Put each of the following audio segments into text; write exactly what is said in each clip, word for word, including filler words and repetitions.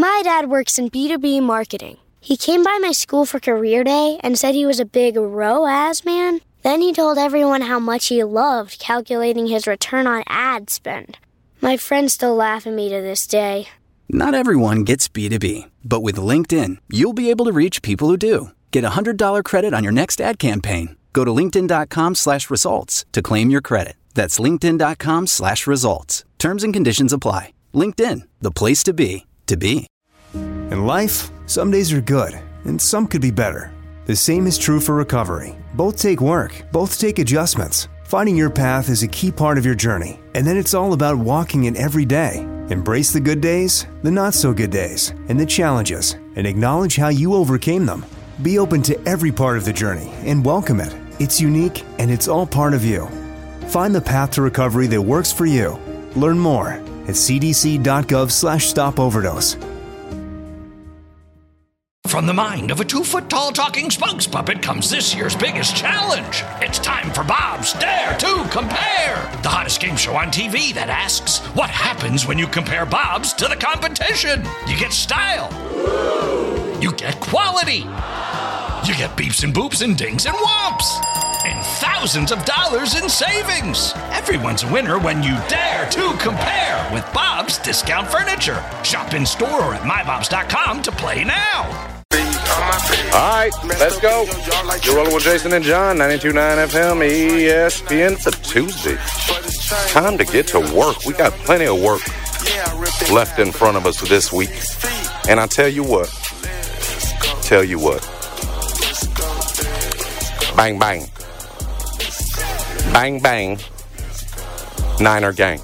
My dad works in B two B marketing. He came by my school for career day and said he was a big R O A S man. Then he told everyone how much he loved calculating his return on ad spend. My friends still laugh at me to this day. Not everyone gets B two B, but with LinkedIn, you'll be able to reach people who do. Get a one hundred dollars credit on your next ad campaign. Go to linkedin.com slash results to claim your credit. That's linkedin.com slash results. Terms and conditions apply. LinkedIn, the place to be, to be. In life, some days are good, and some could be better. The same is true for recovery. Both take work, both take adjustments. Finding your path is a key part of your journey, and then it's all about walking it every day. Embrace the good days, the not-so-good days, and the challenges, and acknowledge how you overcame them. Be open to every part of the journey and welcome it. It's unique, and it's all part of you. Find the path to recovery that works for you. Learn more at cdc.gov slash stop overdose. From the mind of a two-foot-tall talking spokes puppet comes this year's biggest challenge. It's time for Bob's Dare to Compare, the hottest game show on T V that asks, what happens when you compare Bob's to the competition? You get style. You get quality. You get beeps and boops and dings and whomps. And thousands of dollars in savings. Everyone's a winner when you dare to compare with Bob's Discount Furniture. Shop in store or at my bobs dot com to play now. All right, let's go. You're rolling with Jason and John, ninety-two point nine F M, E S P N. It's a Tuesday. Time to get to work. We got plenty of work left in front of us this week. And I tell you what, tell you what, bang, bang, bang, bang, Niner gang.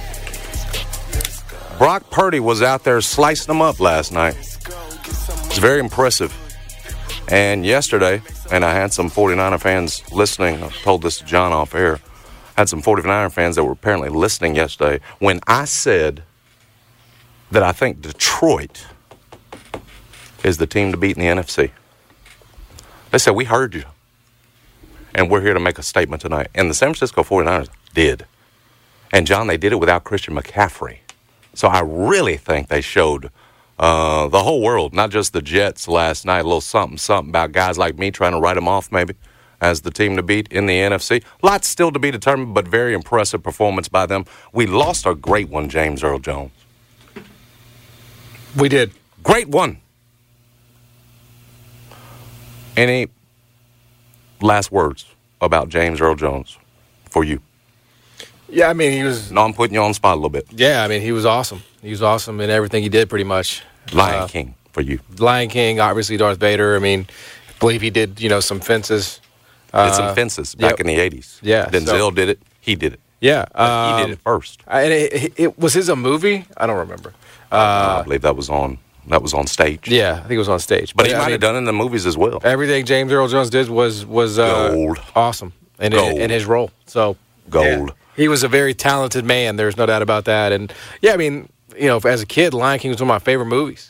Brock Purdy was out there slicing them up last night. It's very impressive. And yesterday, and I had some 49er fans listening. I told this to John off air. I had some 49er fans that were apparently listening yesterday when I said that I think Detroit is the team to beat in the N F C. They said, we heard you. And we're here to make a statement tonight. And the San Francisco 49ers did. And, John, they did it without Christian McCaffrey. So I really think they showed uh, the whole world, not just the Jets last night, a little something, something about guys like me trying to write them off maybe as the team to beat in the N F C. Lots still to be determined, but very impressive performance by them. We lost a great one, James Earl Jones. We did. Great one. Any last words about James Earl Jones for you? Yeah, I mean, he was... No, I'm putting you on the spot a little bit. Yeah, I mean, he was awesome. He was awesome in everything he did, pretty much. Lion uh, King for you. Lion King, obviously Darth Vader. I mean, I believe he did, you know, some fences. Uh, did some fences back yeah, in the eighties. Yeah. Denzel so, did it. He did it. Yeah. Um, he did it first. And it, it, it, was his a movie? I don't remember. Uh, uh, I believe that was on... That was on stage. Yeah, I think it was on stage. But, but he yeah, might I mean, have done it in the movies as well. Everything James Earl Jones did was was uh, gold, awesome, in, gold. in, in his role. So gold. Yeah, he was a very talented man. There's no doubt about that. And yeah, I mean, you know, as a kid, Lion King was one of my favorite movies.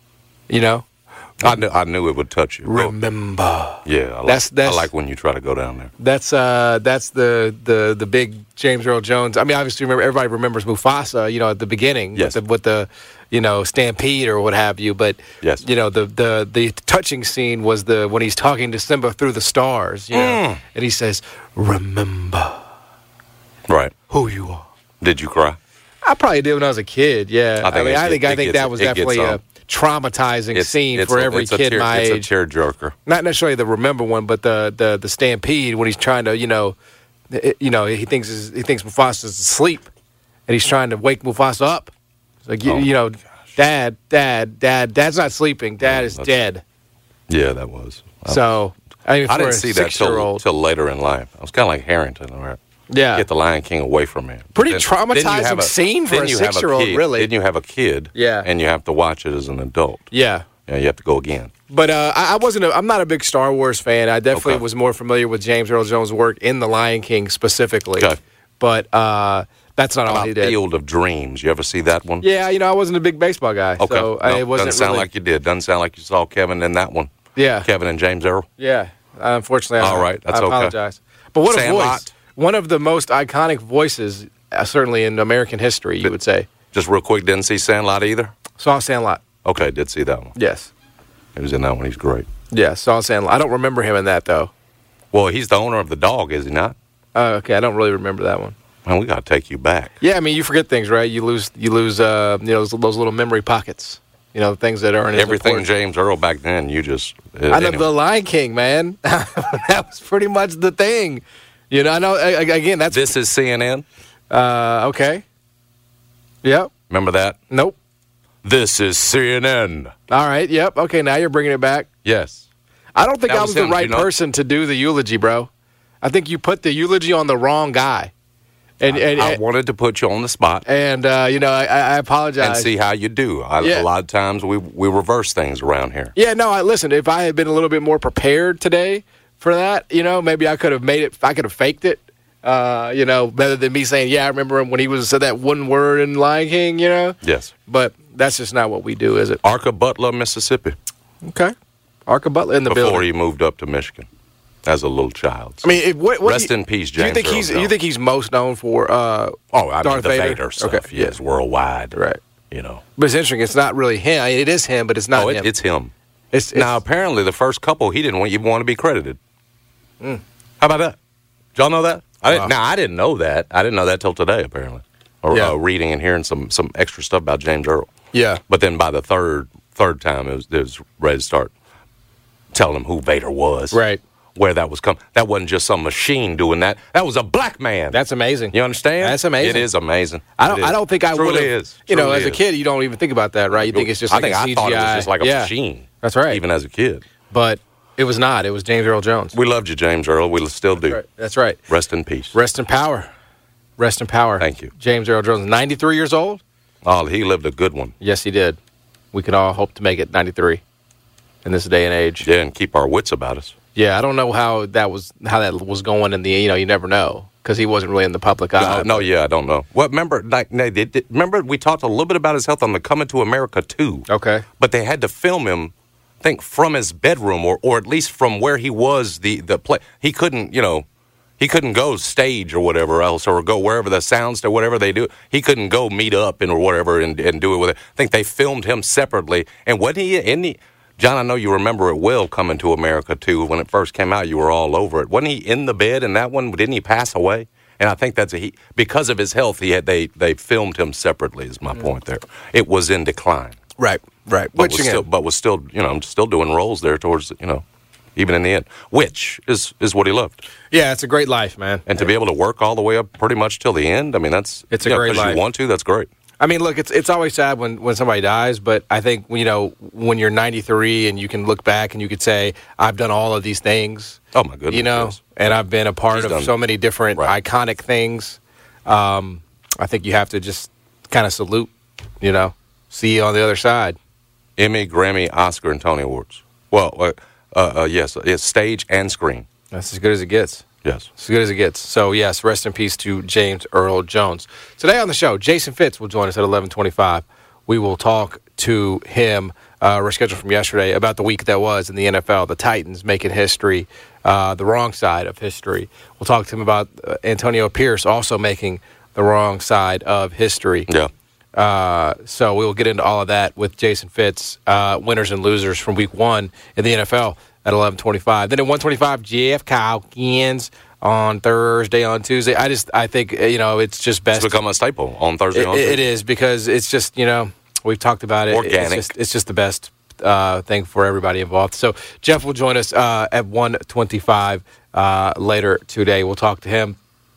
You know, I knew I knew it would touch you. Remember? Yeah, I like, that's, that's, I like when you try to go down there. That's uh, that's the the the big James Earl Jones. I mean, obviously, remember everybody remembers Mufasa. You know, at the beginning, yes. with the, with the you know stampede or what have you. But yes. you know, the the the touching scene was the when he's talking to Simba through the stars. You know, mm. and he says, "Remember, right, who you are." Did you cry? I probably did when I was a kid. Yeah, I think I mean, I think I think gets, that was definitely a traumatizing it's, scene it's for a, every kid tear, my it's age. It's a tearjerker. Not necessarily the remember one, but the the the stampede when he's trying to, you know, it, you know, he thinks he thinks Mufasa's asleep, and he's trying to wake Mufasa up. It's like you, oh you know, gosh. Dad, Dad, Dad, Dad's not sleeping. Dad yeah, is dead. Yeah, that was. So I, mean, I didn't see that till, till later in life. I was kind of like Harrington, right? Yeah, get the Lion King away from him. Pretty then, traumatizing then a, scene for a six-year-old, really. Then you have a kid, yeah, and you have to watch it as an adult. Yeah, yeah, you have to go again. But uh, I, I wasn't. A, I'm not a big Star Wars fan. I definitely okay. was more familiar with James Earl Jones' work in The Lion King specifically. Okay. But uh, that's not How all about he did. Field of Dreams. You ever see that one? Yeah, you know, I wasn't a big baseball guy. Okay. So no, I, it wasn't doesn't sound really... like you did. Doesn't sound like you saw Kevin in that one. Yeah. Kevin and James Earl. Yeah. Unfortunately, all I, right. That's I apologize. Okay. But what Sandlot. a voice. One of the most iconic voices, uh, certainly in American history, you would say. Just real quick, didn't see Sandlot either? Saw Sandlot. Okay, did see that one. Yes. He was in that one. He's great. Yeah, so I'm saying I don't remember him in that, though. Well, he's the owner of the dog, is he not? Uh, okay, I don't really remember that one. Man, we got to take you back. Yeah, I mean, you forget things, right? You lose, you lose, uh, you know, those, those little memory pockets. You know, things that aren't everything important. James Earl back then. You just uh, I know anyway. the Lion King, man. That was pretty much the thing. You know, I know. I, again, that's This is C N N. uh, okay. Yep. Remember that? Nope. This is C N N. All right. Yep. Okay. Now you're bringing it back. Yes. I don't think That I was was the him, right you know? person to do the eulogy, bro. I think you put the eulogy on the wrong guy. And and I and, wanted to put you on the spot and uh, you know, I, I apologize. and see how you do. I, Yeah. A lot of times we we reverse things around here. Yeah, no, I listen, if I had been a little bit more prepared today for that, you know, maybe I could have made it, I could have faked it, uh, you know, better than me saying, yeah, I remember him when he was said that one word in Lion King, you know? Yes. But that's just not what we do, is it? Arca Butler, Mississippi, Okay. Arca Butler in the before building. he moved up to Michigan as a little child. I mean, if, what, what Rest do you, in peace, do you James think Earl he's Jones. you think he's most known for uh, oh, I mean, Darth the Vader, Vader? stuff, Okay, yes, worldwide. right? You know. But it's interesting. It's not really him. I mean, it is him, but it's not Oh, it, him. it's him. It's, it's Now, apparently, the first couple, he didn't want, even want to be credited. Mm. How about that? Did y'all know that? I didn't, Wow. Now, I didn't know that. I didn't know that till today, apparently. Or Yeah. uh, reading and hearing some some extra stuff about James Earl. yeah. But then by the third third time, it was, it was ready to start telling him who Vader was. Right. Where that was coming. That wasn't just some machine doing that. That was a black man. That's amazing. You understand? That's amazing. It is amazing. I don't. It is. I don't think I Truly would have. is. You know, Truly as a is. kid, you don't even think about that, right? You think it's just. I Like think a I C G I. thought it was just like a yeah. machine. That's right. Even as a kid. But it was not. It was James Earl Jones. We loved you, James Earl. We still do. That's right. That's right. Rest in peace. Rest in power. Rest in power. Thank you. James Earl Jones, ninety-three years old. Oh, he lived a good one. Yes, he did. We can all hope to make it ninety-three in this day and age. Yeah, and keep our wits about us. Yeah, I don't know how that was how that was going in the. You know, you never know because he wasn't really in the public eye. Uh, no, yeah, I don't know. Well, remember, like, they, they, they- remember we talked a little bit about his health on the Coming to America too. Okay. But they had to film him, I think, from his bedroom or, or at least from where he was. The the play he couldn't, you know, he couldn't go stage or whatever else or go wherever the sounds or whatever they do. He couldn't go meet up and or whatever and, and do it with it. I think they filmed him separately. And wasn't he in the John, I know you remember it well, Coming to America too. When it first came out, you were all over it. Wasn't he in the bed in that one? Didn't he pass away? And I think that's a he because of his health. He had they they filmed him separately. Is my point there? It was in decline. Right. Right. But Which was again, still, but was still, you know, I'm still doing roles there towards, you know, even in the end, which is is what he loved. yeah, it's a great life, man. And to be able to work all the way up pretty much till the end, I mean, that's It's a you know, great 'cause life. you want to, that's great. I mean, look, it's it's always sad when, when somebody dies, but I think, you know, when you're ninety-three and you can look back and you could say, I've done all of these things. Oh my goodness, You know, yes. and I've been a part He's of done- so many different right. iconic things. Um, I think you have to just kind of salute, you know, see you on the other side. Emmy, Grammy, Oscar, and Tony Awards. Well, uh, uh, uh, yes, it's stage and screen. That's as good as it gets. Yes. As good as it gets. So, yes, rest in peace to James Earl Jones. Today on the show, Jason Fitz will join us at eleven twenty-five. We will talk to him, uh, rescheduled from yesterday, about the week that was in the N F L, the Titans making history, uh, the wrong side of history. We'll talk to him about uh, Antonio Pierce also making the wrong side of history. Yeah. Uh, so we will get into all of that with Jason Fitz, uh, winners and losers from week one in the N F L at eleven twenty-five. Then at one twenty-five, Jeff Calkins on Thursday, on Tuesday. I just, I think, you know, it's just best. It's become a staple on Thursday. It, on it Tuesday. is because it's just, you know, we've talked about it. Organic. It's just, it's just the best uh, thing for everybody involved. So Jeff will join us uh, at one twenty-five uh, later today. We'll talk to him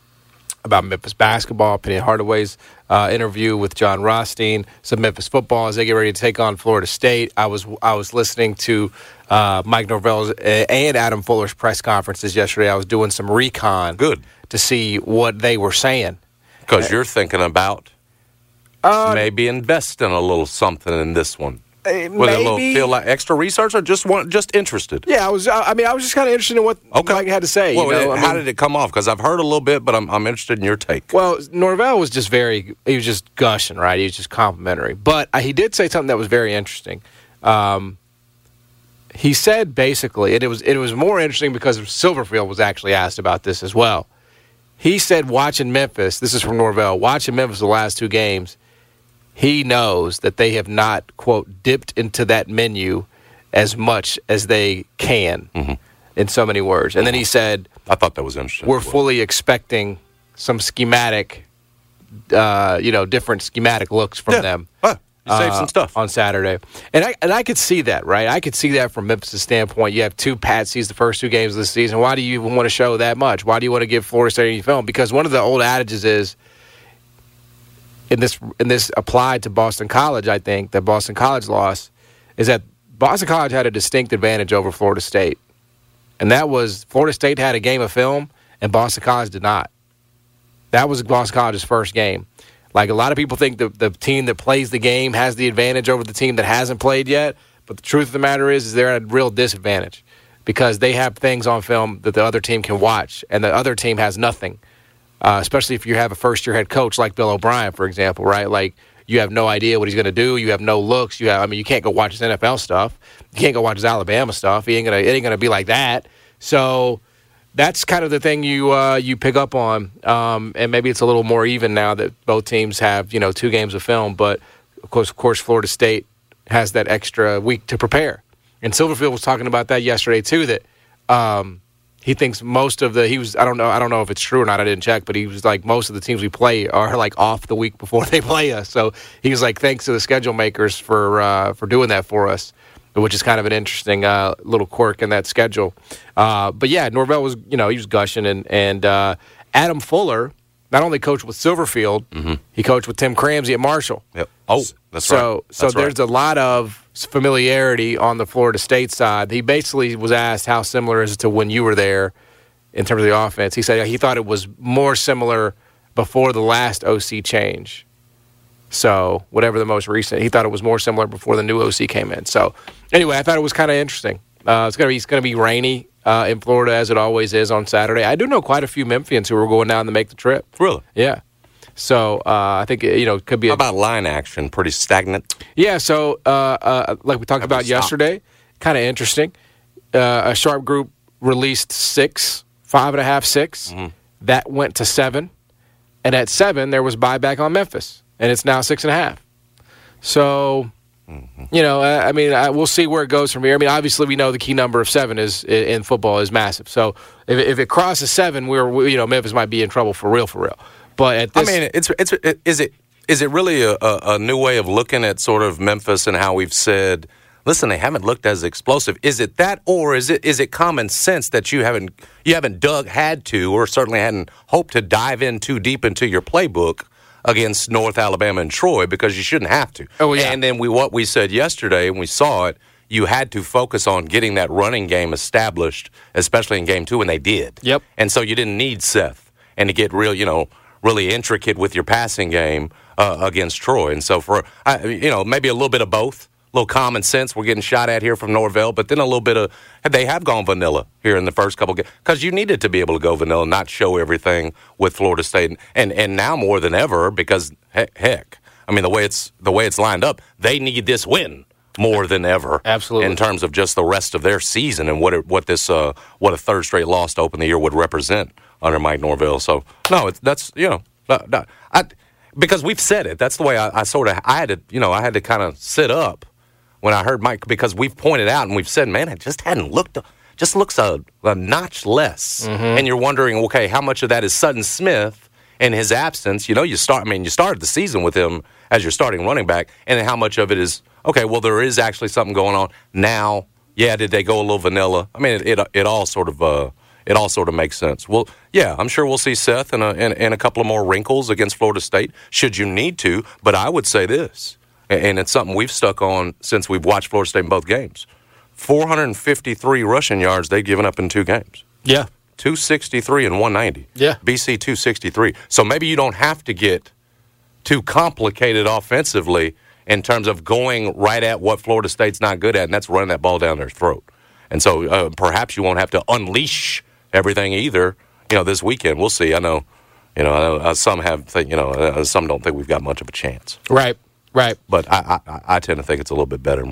about Memphis basketball, Penny Hardaway's uh, interview with John Rothstein, some Memphis football as they get ready to take on Florida State. I was I was listening to uh, Mike Norvell's and Adam Fuller's press conferences yesterday. I was doing some recon Good. to see what they were saying. Because you're thinking about Uh, maybe investing a little something in this one. With a little maybe. feel like extra research or just want, just interested? Yeah, I was. I mean, I was just kind of interested in what Okay. Mike had to say. Well, you know? it- I how mean- did it come off? Because I've heard a little bit, but I'm, I'm interested in your take. Well, Norvell was just very, he was just gushing, right? He was just complimentary. But uh, he did say something that was very interesting. Um, he said basically, and it was, it was more interesting because Silverfield was actually asked about this as well. He said watching Memphis, this is from Norvell, watching Memphis the last two games, he knows that they have not, quote, dipped into that menu as much as they can, mm-hmm. in so many words. And then he said, I thought that was interesting. We're fully expecting some schematic, uh, you know, different schematic looks from yeah. them. Huh. You saved uh, some stuff on Saturday. And I and I could see that, right? I could see that from Memphis' standpoint. You have two patsies the first two games of the season. Why do you even want to show that much? Why do you want to give Florida State any film? Because one of the old adages is, in this in this applied to Boston College, I think, that Boston College lost, is that Boston College had a distinct advantage over Florida State. And that was Florida State had a game of film, and Boston College did not. That was Boston College's first game. Like, a lot of people think the, the team that plays the game has the advantage over the team that hasn't played yet. But the truth of the matter is, is they're at a real disadvantage because they have things on film that the other team can watch, and the other team has nothing, uh, especially if you have a first-year head coach like Bill O'Brien, for example, right? Like, you have no idea what he's going to do. You have no looks. You have, I mean, you can't go watch his N F L stuff. You can't go watch his Alabama stuff. He ain't gonna, it ain't going to be like that. So that's kind of the thing you uh, you pick up on, um, and maybe it's a little more even now that both teams have, you know, two games of film. But of course, of course, Florida State has that extra week to prepare. And Silverfield was talking about that yesterday too. That um, he thinks most of the he was I don't know I don't know if it's true or not. I didn't check, but he was like most of the teams we play are like off the week before they play us. So he was like, thanks to the schedule makers for uh, for doing that for us, which is kind of an interesting uh, little quirk in that schedule. Uh, but, yeah, Norvell was, you know, he was gushing. And, and uh, Adam Fuller not only coached with Silverfield, mm-hmm. he coached with Tim Cramsey at Marshall. Yep. Oh, that's so, right. So that's there's right. a lot of familiarity on the Florida State side. He basically was asked how similar is it to when you were there in terms of the offense. He said he thought it was more similar before the last O C change. So whatever the most recent, he thought it was more similar before the new O C came in. So anyway, I thought it was kind of interesting. Uh, it's gonna be it's gonna be rainy uh, in Florida as it always is on Saturday. I do know quite a few Memphians who are going down to make the trip. Really? Yeah. So uh, I think you know it could be. How a, about line action? Pretty stagnant. Yeah. So uh, uh, like we talked How about about yesterday, kind of interesting. Uh, a Sharp Group released six, five and a half, six. Mm-hmm. That went to seven, and at seven there was buyback on Memphis. And it's now six and a half. So, mm-hmm. you know, I, I mean, I, we'll see where it goes from here. I mean, obviously, we know the key number of seven is in football is massive. So, if, if it crosses seven, we're we, you know Memphis might be in trouble for real, for real. But at this, I mean, it's it's it, is it is it really a, a, a new way of looking at sort of Memphis and how we've said, listen, they haven't looked as explosive. Is it that, or is it is it common sense that you haven't you haven't dug had to, or certainly hadn't hoped to dive in too deep into your playbook against North Alabama and Troy, because you shouldn't have to. Oh, yeah. And then we what we said yesterday, and we saw it, you had to focus on getting that running game established, especially in game two, and they did. Yep. And so you didn't need Seth and to get real, you know, really intricate with your passing game uh, against Troy. And so for, I, you know, maybe a little bit of both. A little common sense we're getting shot at here from Norvell, but then a little bit of, they have gone vanilla here in the first couple games, because you needed to be able to go vanilla, not show everything with Florida State, and and now more than ever, because heck, I mean the way it's the way it's lined up, they need this win more than ever. Absolutely. In terms of just the rest of their season and what it, what this uh, what a third straight loss to open the year would represent under Mike Norvell. So no, it's, that's you know, no, no, I because we've said it. That's the way I, I sort of I had to you know I had to kind of sit up when I heard Mike, because we've pointed out and we've said, man, it just hadn't looked, just looks a, a notch less. Mm-hmm. And you're wondering, okay, how much of that is Sutton Smith in his absence? You know, you start, I mean, you started the season with him as your starting running back, and then how much of it is, okay, well, there is actually something going on now. Yeah, did they go a little vanilla? I mean, it it, it all sort of uh, it all sort of makes sense. Well, yeah, I'm sure we'll see Seth in a, in, in a couple of more wrinkles against Florida State, should you need to. But I would say this, and it's something we've stuck on since we've watched Florida State in both games. four hundred fifty-three rushing yards they've given up in two games. Yeah. two sixty-three and one ninety. Yeah. B C two sixty-three. So maybe you don't have to get too complicated offensively in terms of going right at what Florida State's not good at, and that's running that ball down their throat. And so uh, perhaps you won't have to unleash everything either, you know, this weekend. We'll see. I know, you know, uh, some have, think, you know, uh, some don't think we've got much of a chance. Right. Right. But I, I, I tend to think it's a little bit better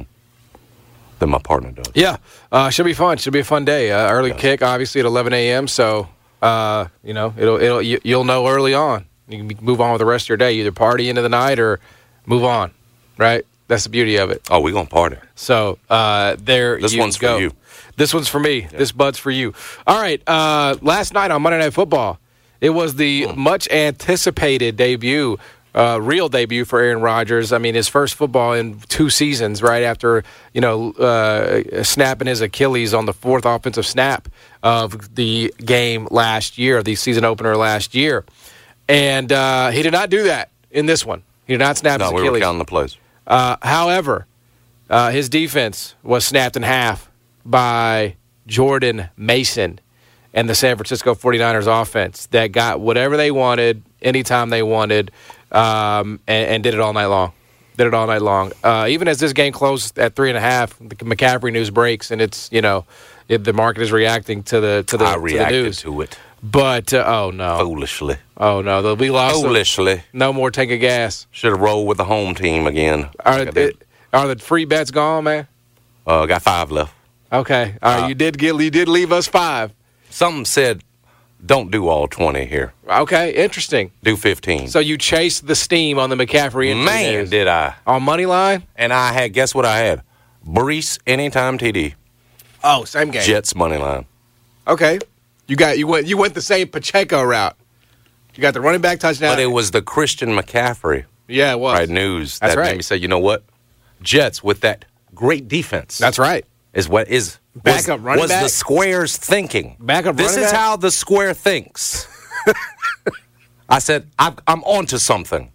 than my partner does. Yeah. Uh, should be fun. Should be a fun day. Uh, early yeah. kick, obviously, at eleven a.m. So, uh, you know, it'll it'll you, you'll know early on. You can move on with the rest of your day, either party into the night or move on, right? That's the beauty of it. Oh, we're going to party. So uh, there This you one's go. for you. This one's for me. Yeah. This bud's for you. All right. Uh, last night on Monday Night Football, it was the mm. much-anticipated debut, uh, real debut for Aaron Rodgers. I mean, his first football in two seasons, right after, you know, uh, snapping his Achilles on the fourth offensive snap of the game last year, the season opener last year. And uh, he did not do that in this one. He did not snap no, his Achilles. No, we were counting the plays. Uh, however, uh, his defense was snapped in half by Jordan Mason and the San Francisco forty-niners offense that got whatever they wanted, anytime they wanted, um, and, and did it all night long. Did it all night long. Uh, even as this game closed at three and a half, the McCaffrey news breaks, and it's, you know, it, the market is reacting to the to the, I to reacted the news. to it. But, uh, oh, no. Foolishly. Oh, no. They'll be lost. Foolishly. No more tank of gas. Should have rolled with the home team again. Are, it, are the free bets gone, man? Uh, got five left. Okay. All right. Uh, you did get. You did leave us five. Something said, don't do all twenty here. Okay. Interesting. Do fifteen. So you chased the steam on the McCaffrey. Man, news. did I. On money line? And I had, guess what I had? Brees anytime T D. Oh, same game. Jets money line. Okay. You got you went you went the same Pacheco route. You got the running back touchdown. But it was the Christian McCaffrey. Yeah, it was. Right, news. That's that right. made me say, you know what? Jets with that great defense. That's right. Is what is backup was, running was back? the Square's thinking. Backup This running is back? how the Square thinks. I said, I'm, I'm onto something.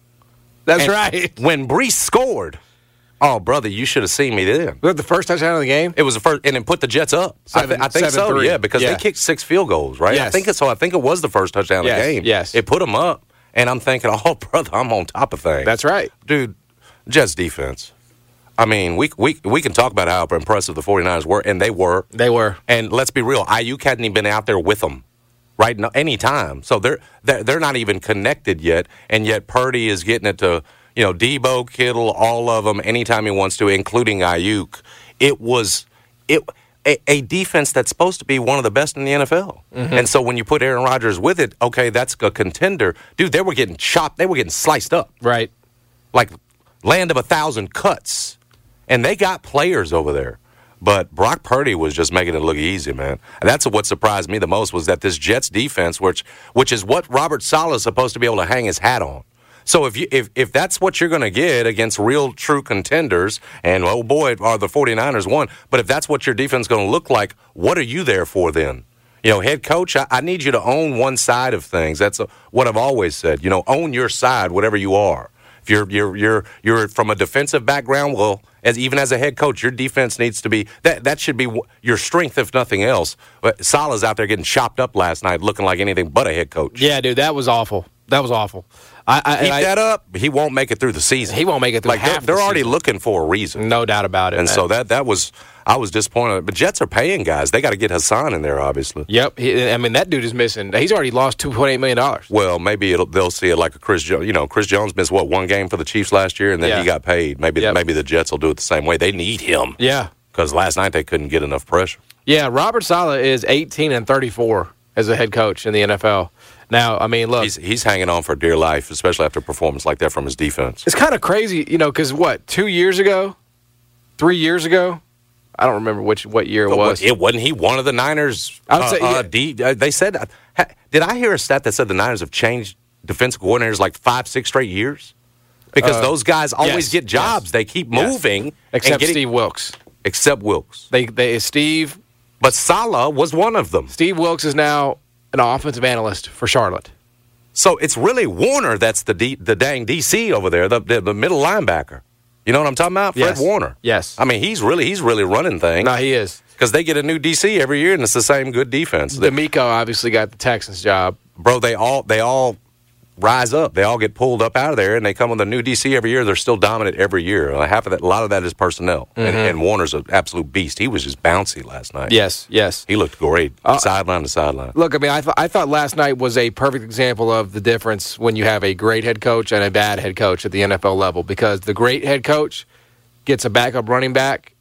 That's And right. When Brees scored, oh, brother, you should have seen me then. Was that the first touchdown of the game? It was the first, and it put the Jets up. Seven, I, th- I think seven, so, three. yeah, because yeah. they kicked six field goals, right? Yes. I think it's so. I think it was the first touchdown yes. of the game. Yes, it put them up, and I'm thinking, oh, brother, I'm on top of things. That's right, dude. Jets defense. I mean, we we we can talk about how impressive the forty-niners were, and they were. They were. And let's be real, Ayuk hadn't even been out there with them, right? No, any time. So they're, they're they're not even connected yet, and yet Purdy is getting it to, you know, Debo, Kittle, all of them, anytime he wants to, including Ayuk. It was it a, a defense that's supposed to be one of the best in the N F L. Mm-hmm. And so when you put Aaron Rodgers with it, okay, that's a contender. Dude, they were getting chopped. They were getting sliced up. Right. Like land of a thousand cuts. And they got players over there. But Brock Purdy was just making it look easy, man. And that's what surprised me the most was that this Jets defense, which which is what Robert Saleh is supposed to be able to hang his hat on. So if you if, if that's what you're going to get against real, true contenders, and, oh, boy, are the forty-niners won, but if that's what your defense is going to look like, what are you there for then? You know, head coach, I, I need you to own one side of things. That's a, what I've always said. You know, own your side, whatever you are. If you're you're you're you're from a defensive background, well, as even as a head coach, your defense needs to be that that should be your strength, if nothing else. But Saleh's out there getting chopped up last night, looking like anything but a head coach. Yeah, dude, that was awful. That was awful. I, I, Keep I, that up. He won't make it through the season. He won't make it through like half they're, they're the already season. looking for a reason. No doubt about it. And man. so that that was I was disappointed. But Jets are paying guys. They got to get Hassan in there, obviously. Yep. He, I mean, that dude is missing. He's already lost two point eight million dollars. Well, maybe it'll, they'll see it like a Chris Jones. You know, Chris Jones missed, what, one game for the Chiefs last year, and then yeah. he got paid. Maybe yep. maybe the Jets will do it the same way. They need him. Yeah. Because last night they couldn't get enough pressure. Yeah, Robert Saleh is eighteen and thirty-four as a head coach in the N F L. Now, I mean, look. He's, he's hanging on for dear life, especially after a performance like that from his defense. It's kind of crazy, you know, because what, two years ago? Three years ago? I don't remember which what year it But was. It wasn't he one of the Niners? I would say, uh, uh, yeah. D, uh, they said, uh, did I hear a stat that said the Niners have changed defensive coordinators like five, six straight years? Because Uh, those guys always yes, get jobs. yes. They keep Yes. moving. Except and getting, Steve Wilkes. Except Wilkes. They, they, Steve, But Saleh was one of them. Steve Wilkes is now an offensive analyst for Charlotte. So it's really Warner that's the D, the dang D C over there, the, the the middle linebacker. You know what I'm talking about? Fred Yes. Warner. Yes. I mean, he's really he's really running things. No, he is. Because they get a new D C every year, and it's the same good defense. D'Amico obviously got the Texans job. Bro, they all they all rise up. They all get pulled up out of there, and they come with a new D C every year. They're still dominant every year. Uh, Half of that, a lot of that is personnel. Mm-hmm. And, and Warner's an absolute beast. He was just bouncy last night. Yes, yes. He looked great, Uh, sideline to sideline. Look, I mean, I, th- I thought last night was a perfect example of the difference when you have a great head coach and a bad head coach at the N F L level, because the great head coach gets a backup running back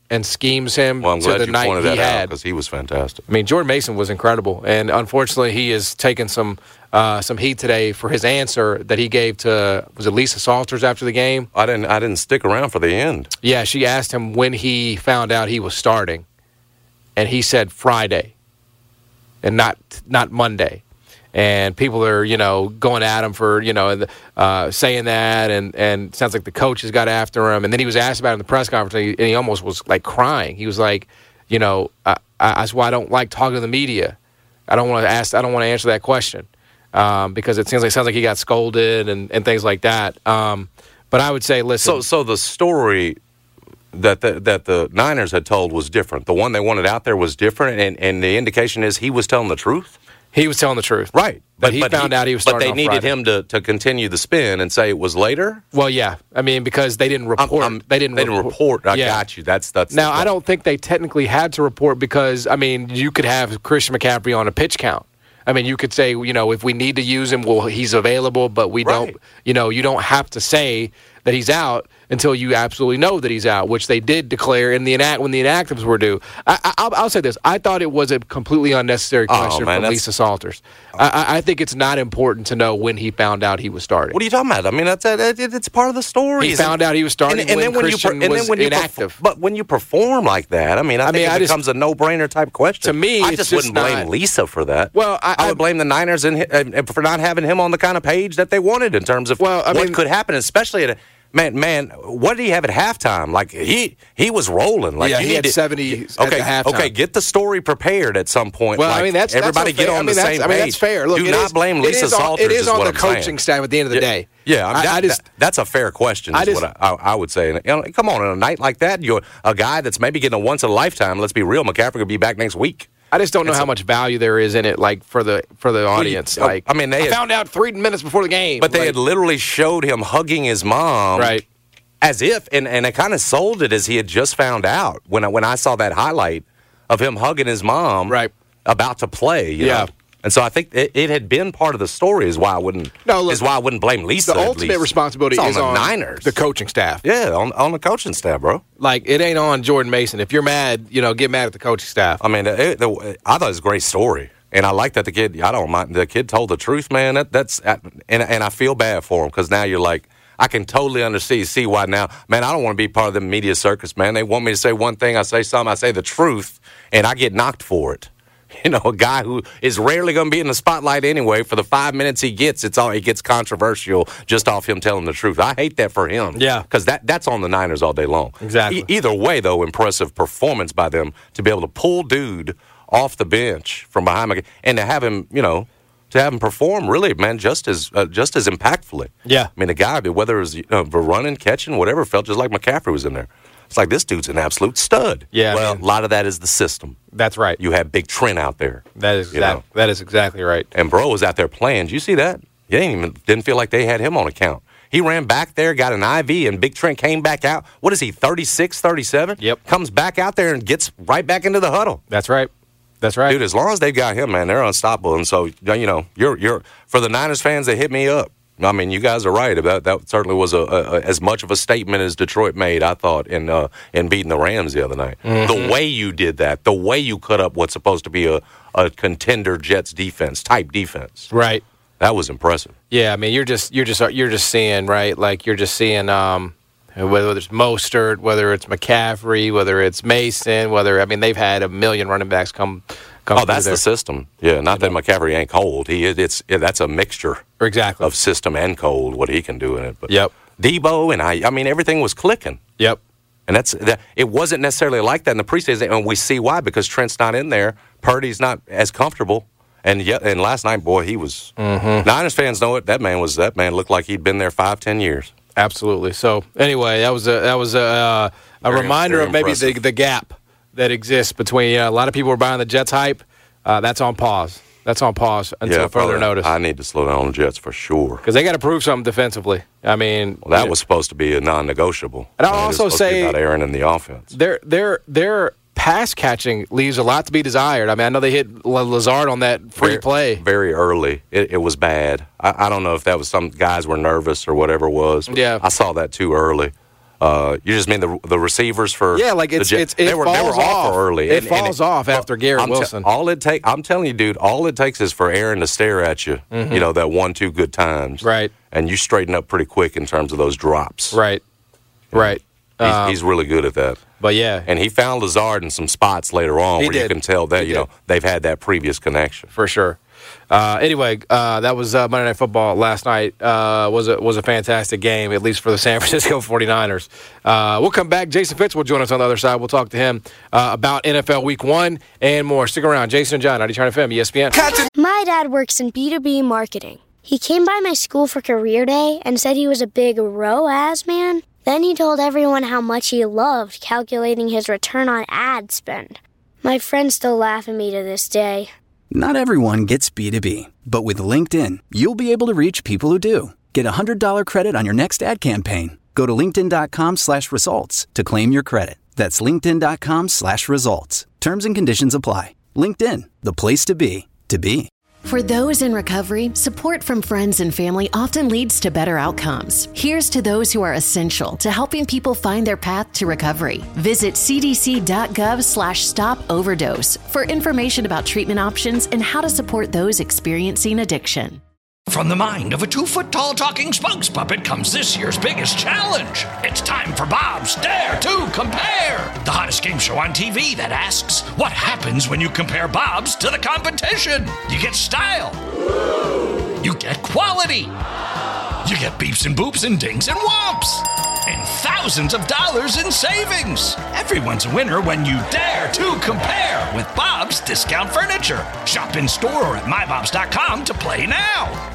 and schemes him Well, I'm to glad the you night pointed he that out had. because he was fantastic. I mean, Jordan Mason was incredible, and unfortunately, he is taking some uh, some heat today for his answer that he gave to was it Lisa Salters after the game. I didn't. I didn't stick around for the end. Yeah, she asked him when he found out he was starting, and he said Friday, and not not Monday. And people are, you know, going at him for, you know, uh, saying that, and and it sounds like the coaches got after him. And then he was asked about it in the press conference, and he, and he almost was like crying. He was like, you know, I, I, that's why I don't like talking to the media. I don't want to ask. I don't want to answer that question um, because it seems like sounds like he got scolded and, and things like that. Um, but I would say, listen. So, so the story that the, that the Niners had told was different. The one they wanted out there was different, and, and the indication is he was telling the truth. He was telling the truth. Right. But, but he found he, out he was starting But they on needed Friday. him to, to continue the spin and say it was later? Well, yeah. I mean, because they didn't report. I'm, I'm, they didn't they didn't report. report. I yeah. got you. That's that's. Now, I don't think they technically had to report because, I mean, you could have Christian McCaffrey on a pitch count. I mean, you could say, you know, if we need to use him, well, he's available, but we Right. don't, you know, you don't have to say that he's out until you absolutely know that he's out, which they did declare in the enact when the inactives were due. I, I, I'll, I'll say this: I thought it was a completely unnecessary question Oh, man, from that's- Lisa Salters. I, I think it's not important to know when he found out he was starting. What are you talking about? I mean, that's that, it, it's part of the story. He Isn't found it? out he was starting and, and when then when Christian you, per- and was then when you inactive. Perf- but when you perform like that, I mean, I, I think mean, I it just- becomes a no-brainer type question. To me, I it's just just wouldn't blame not- Lisa for that. Well, I- I, I- would blame the Niners and uh, for not having him on the kind of page that they wanted in terms of Well, I what mean- could happen, especially at a. Man, man, what did he have at halftime? Like he he was rolling. Like Yeah, you he had need to- seventy at Okay, the halftime. okay, get the story prepared at some point. Well, like, I mean, that's everybody that's get okay. on I mean, the that's, same I mean, page. that's fair. Look, Do it not is- blame it Lisa is on, Salters. It is, on what the I'm coaching saying. staff at the end of the day. Yeah, I mean, I, that, I just that- that's a fair question. Is I just- what I, I, I would say. And, you know, come on, in a night like that, you're a guy that's maybe getting a once in a lifetime. Let's be real, McCaffrey could be back next week. I just don't know It's how a- much value there is in it, like for the for the audience. you- like, I mean, they I had- found out three minutes before the game, But they like, had literally showed him hugging his mom, right. As if, and, and it kind of sold it as he had just found out when I, when I saw that highlight of him hugging his mom, Right. about to play. You Yeah. know? And so I think it, it had been part of the story. Is why I wouldn't. No, look, is why I wouldn't blame Lisa. The at ultimate least. responsibility It's on is the on Niners, the coaching staff. Yeah, on, on the coaching staff, bro. Like, it ain't on Jordan Mason. If you're mad, you know, get mad at the coaching staff. I mean, it, the, I thought it was a great story, and I like that the kid. I don't mind the kid told the truth, man. That, that's and and I feel bad for him because now you're like, I can totally understand, see why now, man. I don't want to be part of the media circus, man. They want me to say one thing, I say something, I say the truth, and I get knocked for it. You know, a guy who is rarely going to be in the spotlight anyway. For the five minutes he gets, it's all it gets controversial just off him telling the truth. I hate that for him. Yeah. because that that's on the Niners all day long. Exactly. E- either way, though, impressive performance by them to be able to pull dude off the bench from behind him and to have him, you know, to have him perform really, man, just as uh, just as impactfully. Yeah. I mean, the guy, whether it was you know, for running, catching, whatever, felt just like McCaffrey was in there. It's like this dude's an absolute stud. Yeah, Well, man. a lot of that is the system. That's right. You have Big Trent out there. That is you exact, know. that is exactly right. And Bro was out there playing. Did you see that? You didn't even didn't feel like they had him on account. He ran back there, got an I V, and Big Trent came back out. What is he, thirty-six, thirty-seven? Yep. Comes back out there and gets right back into the huddle. That's right. That's right. Dude, as long as they've got him, man, they're unstoppable. And so, you know, you're you're for the Niners fans that hit me up. I mean, you guys are right. That that certainly was a, a as much of a statement as Detroit made, I thought, in uh, in beating the Rams the other night. Mm-hmm. The way you did that, the way you cut up what's supposed to be a, a contender Jets defense type defense, Right. that was impressive. Yeah, I mean, you're just you're just you're just seeing, right? Like, you're just seeing um, whether it's Mostert, whether it's McCaffrey, whether it's Mason, whether I mean they've had a million running backs come. come Oh, that's through the system. Yeah, not that McCaffrey ain't cold. He it's yeah, that's a mixture there. Exactly. of system and cold. What he can do in it. But Yep. Debo and I. I mean, everything was clicking. Yep. And that's that. It wasn't necessarily like that in the preseason, and we see why because Trent's not in there. Purdy's not as comfortable. And yet, and last night, boy, he was. Mm-hmm. Niners fans know it. That man was. That man looked like he'd been there five, ten years. Absolutely. So anyway, that was a that was a uh, a Very- reminder very of maybe the impressive. the gap that exists between uh, a lot of people were buying the Jets hype. Uh, that's on pause. That's on pause until Yeah, further probably. notice. I need to slow down on the Jets for sure. Because they got to prove something defensively. I mean, Well, that yeah, was supposed to be a non-negotiable. And I'll I mean, it was also supposed to be say- about Aaron and the offense. their their their pass catching leaves a lot to be desired. I mean, I know they hit L- Lazard on that free very, play. very early. It, it was bad. I, I don't know if that was some guys were nervous or whatever it was. Yeah. I saw that too early. Uh, you just mean the the receivers for yeah, like it's, the it's it they were, falls they were off off early. It and, falls and it, off after Garrett I'm Wilson. T- all it take, I'm telling you, dude. All it takes is for Aaron to stare at you. Mm-hmm. You know that one, two good times, right? And you straighten up pretty quick in terms of those drops, right? Right. He's, um, he's really good at that. But yeah, and he found Lazard in some spots later on he where did. you can tell that he you did. know they've had that previous connection for sure. Uh, anyway, uh, that was uh, Monday Night Football last night. Uh, was a, was a fantastic game, at least for the San Francisco forty-niners. Uh, we'll come back. Jason Fitz will join us on the other side. We'll talk to him uh, about N F L Week one and more. Stick around. Jason and John, ninety-nine F M, E S P N. My dad works in B two B marketing. He came by my school for career day and said he was a big R O A S man. Then he told everyone how much he loved calculating his return on ad spend. My friends still laugh at me to this day. Not everyone gets B two B, but with LinkedIn, you'll be able to reach people who do. Get a one hundred dollars credit on your next ad campaign. Go to linkedin.com slash results to claim your credit. That's linkedin.com slash results. Terms and conditions apply. LinkedIn, the place to be, to be. For those in recovery, support from friends and family often leads to better outcomes. Here's to those who are essential to helping people find their path to recovery. Visit cdc.gov slash stop overdose for information about treatment options and how to support those experiencing addiction. From the mind of a two-foot-tall talking spokes puppet comes this year's biggest challenge. It's time for Bob's Dare to Compare, the hottest game show on T V that asks, what happens when you compare Bob's to the competition? You get style. You get quality. You get beeps and boops and dings and whomps. And thousands of dollars in savings. Everyone's a winner when you dare to compare with Bob's Discount Furniture. Shop in store or at my bobs dot com to play now.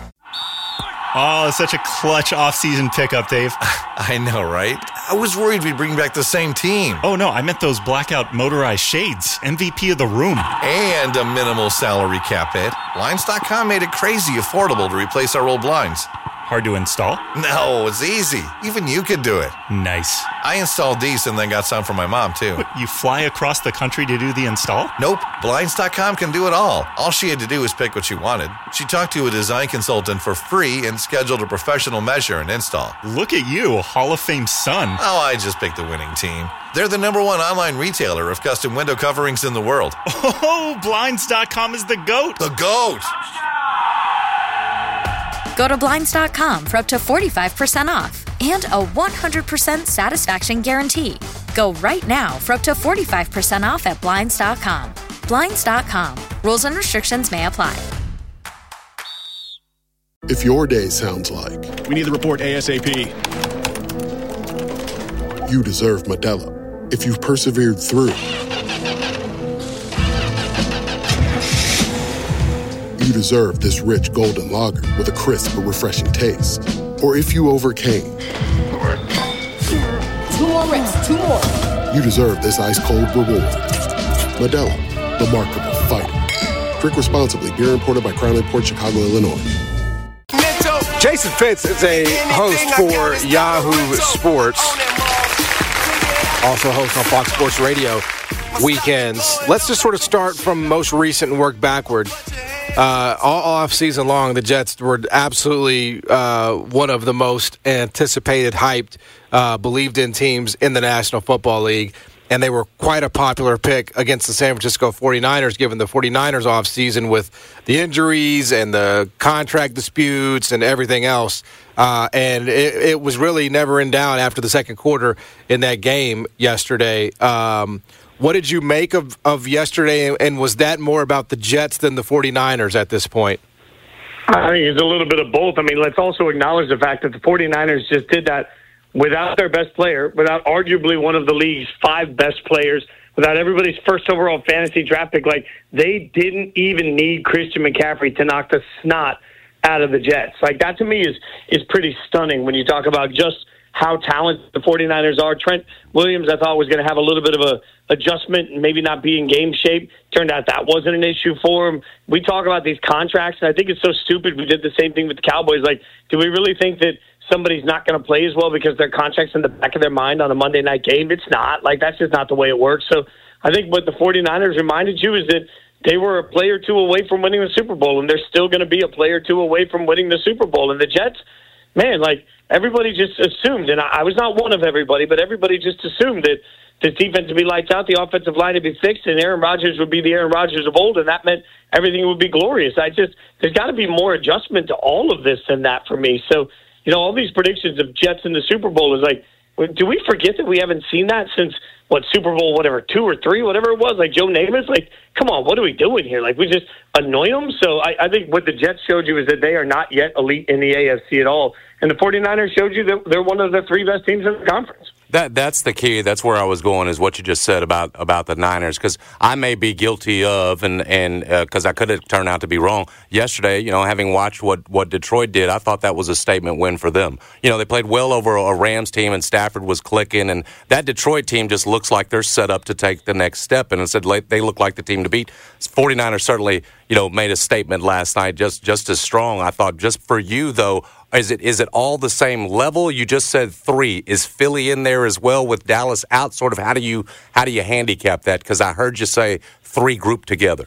Oh, such a clutch off-season pickup, Dave. I know, right? I was worried we'd bring back the same team. Oh, no, I meant those blackout motorized shades. M V P of the room. And a minimal salary cap hit. Blinds dot com made it crazy affordable to replace our old blinds. Hard to install? No, it's easy. Even you could do it. Nice. I installed these and then got some for my mom, too. What, you fly across the country to do the install? Nope. Blinds dot com can do it all. All she had to do was pick what she wanted. She talked to a design consultant for free and scheduled a professional measure and install. Look at you, Hall of Fame son. Oh, I just picked the winning team. They're the number one online retailer of custom window coverings in the world. Oh, Blinds dot com is the GOAT. The GOAT! Go to Blinds dot com for up to forty-five percent off and a one hundred percent satisfaction guarantee. Go right now for up to forty-five percent off at Blinds dot com. Blinds dot com. Rules and restrictions may apply. If your day sounds like we need the report ASAP, you deserve Modelo. If you've persevered through, you deserve this rich golden lager with a crisp but refreshing taste. Or if you overcame. Two more reps, two more. You deserve this ice-cold reward. Modelo, the Remarkable Fighter. Drink responsibly. Beer imported by Crown Imports, Chicago, Illinois. Jason Fitz is a host for Yahoo Sports. Also host on Fox Sports Radio weekends. Let's just sort of start from most recent and work backward. Uh, all off season long, the Jets were absolutely uh, one of the most anticipated, hyped, uh, believed in teams in the National Football League. And they were quite a popular pick against the San Francisco forty-niners, given the forty-niners off season with the injuries and the contract disputes and everything else. Uh, and it, it was really never in doubt after the second quarter in that game yesterday. Um, what did you make of, of yesterday, and was that more about the Jets than the forty-niners at this point? I think it's a little bit of both. I mean, let's also acknowledge the fact that the forty-niners just did that without their best player, without arguably one of the league's five best players, without everybody's first overall fantasy draft pick. Like, they didn't even need Christian McCaffrey to knock the snot out of the Jets. Like, that to me is is pretty stunning when you talk about just how talented the forty-niners are. Trent Williams, I thought, was going to have a little bit of a adjustment and maybe not be in game shape. Turned out that wasn't an issue for him. We talk about these contracts, and I think it's so stupid. We did the same thing with the Cowboys. Like, do we really think that somebody's not going to play as well because their contract's in the back of their mind on a Monday night game? It's not. Like, that's just not the way it works. So I think what the forty-niners reminded you is that they were a play or two away from winning the Super Bowl, and they're still going to be a play or two away from winning the Super Bowl. And the Jets, man, like everybody just assumed, and I, I was not one of everybody, but everybody just assumed that this defense would be lights out, the offensive line would be fixed, and Aaron Rodgers would be the Aaron Rodgers of old, and that meant everything would be glorious. I just, there's got to be more adjustment to all of this than that for me. So, you know, all these predictions of Jets in the Super Bowl is like, do we forget that we haven't seen that since, what, Super Bowl, whatever, two or three, whatever it was, like Joe Namath? Like, come on, what are we doing here? Like, we just annoy them? So I, I think what the Jets showed you is that they are not yet elite in the A F C at all. And the 49ers showed you that they're one of the three best teams in the conference. That that's the key. That's where I was going, is what you just said about about the Niners, because I may be guilty of, and and because uh, I could have turned out to be wrong yesterday. You know, having watched what what Detroit did, I thought that was a statement win for them. You know, they played well over a Rams team, and Stafford was clicking, and that Detroit team just looks like they're set up to take the next step. And it said they look like the team to beat. 49ers certainly, you know, made a statement last night, just just as strong. I thought, just for you though. Is it is it all the same level? You just said three. Is Philly in there as well with Dallas out? Sort of how do you how do you handicap that? Because I heard you say three grouped together.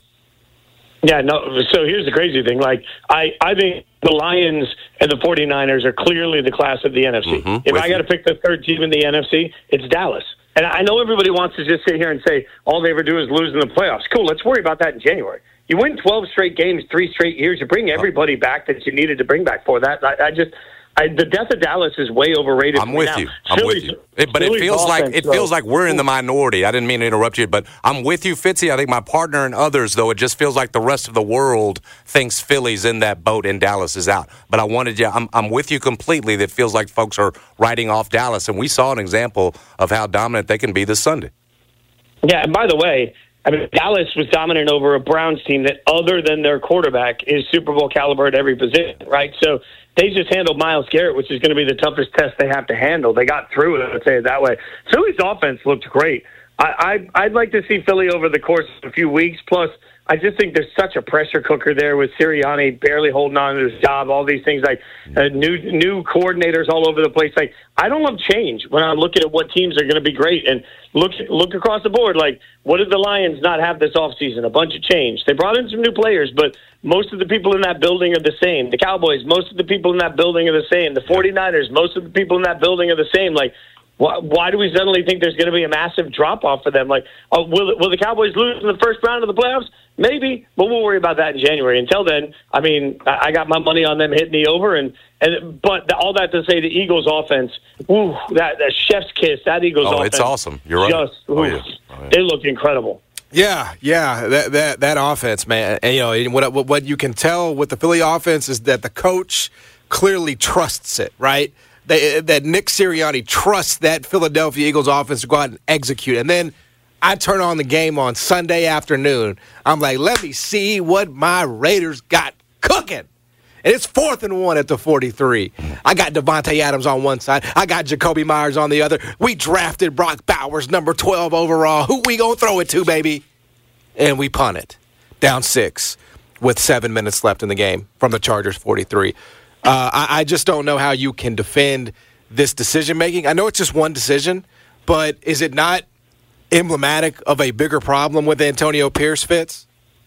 Yeah, no. So here's the crazy thing. Like I, I think the Lions and the 49ers are clearly the class of the N F C. Mm-hmm, if I got to pick the third team in the N F C, it's Dallas. And I know everybody wants to just sit here and say all they ever do is lose in the playoffs. Cool, let's worry about that in January. You win twelve straight games, three straight years. You bring everybody back that you needed to bring back for that. I, I just, I, the death of Dallas is way overrated. I'm with now. you. I'm Philly's, with you. It, but Philly's it feels offense, like it though. feels like we're in the minority. I didn't mean to interrupt you, but I'm with you, Fitzy. I think my partner and others, though, it just feels like the rest of the world thinks Philly's in that boat and Dallas is out. But I wanted you. I'm, I'm with you completely. That feels like folks are writing off Dallas, and we saw an example of how dominant they can be this Sunday. Yeah, and by the way, I mean, Dallas was dominant over a Browns team that, other than their quarterback, is Super Bowl caliber at every position, right? So they just handled Myles Garrett, which is going to be the toughest test they have to handle. They got through it, let's say it that way. Philly's offense looked great. I, I, I'd like to see Philly over the course of a few weeks. Plus, I just think there's such a pressure cooker there with Sirianni barely holding on to his job, all these things, like uh, new new coordinators all over the place. Like, I don't love change when I'm looking at what teams are going to be great. And look look across the board, like, what did the Lions not have this offseason? A bunch of change. They brought in some new players, but most of the people in that building are the same. The Cowboys, most of the people in that building are the same. The 49ers, most of the people in that building are the same. Like, Why, why do we suddenly think there's going to be a massive drop-off for them? Like, uh, will will the Cowboys lose in the first round of the playoffs? Maybe, but we'll worry about that in January. Until then, I mean, I, I got my money on them hitting the over. And, and But the, all that to say, the Eagles' offense, ooh, that, that chef's kiss, that Eagles' oh, offense. It's awesome. You're right. Just, ooh, oh, yeah. Oh, yeah. They look incredible. Yeah, yeah, that that that offense, man. And, you know, what, what what you can tell with the Philly offense is that the coach clearly trusts it, right? They, that Nick Sirianni trusts that Philadelphia Eagles offense to go out and execute. And then I turn on the game on Sunday afternoon. I'm like, let me see what my Raiders got cooking. And it's fourth and one at the forty-three. I got Devontae Adams on one side. I got Jacoby Myers on the other. We drafted Brock Bowers, number twelve overall. Who we going to throw it to, baby? And we punt it. Down six with seven minutes left in the game from the Chargers forty-three. Uh, I, I just don't know how you can defend this decision-making. I know it's just one decision, but is it not emblematic of a bigger problem with Antonio Pierce, Fitz?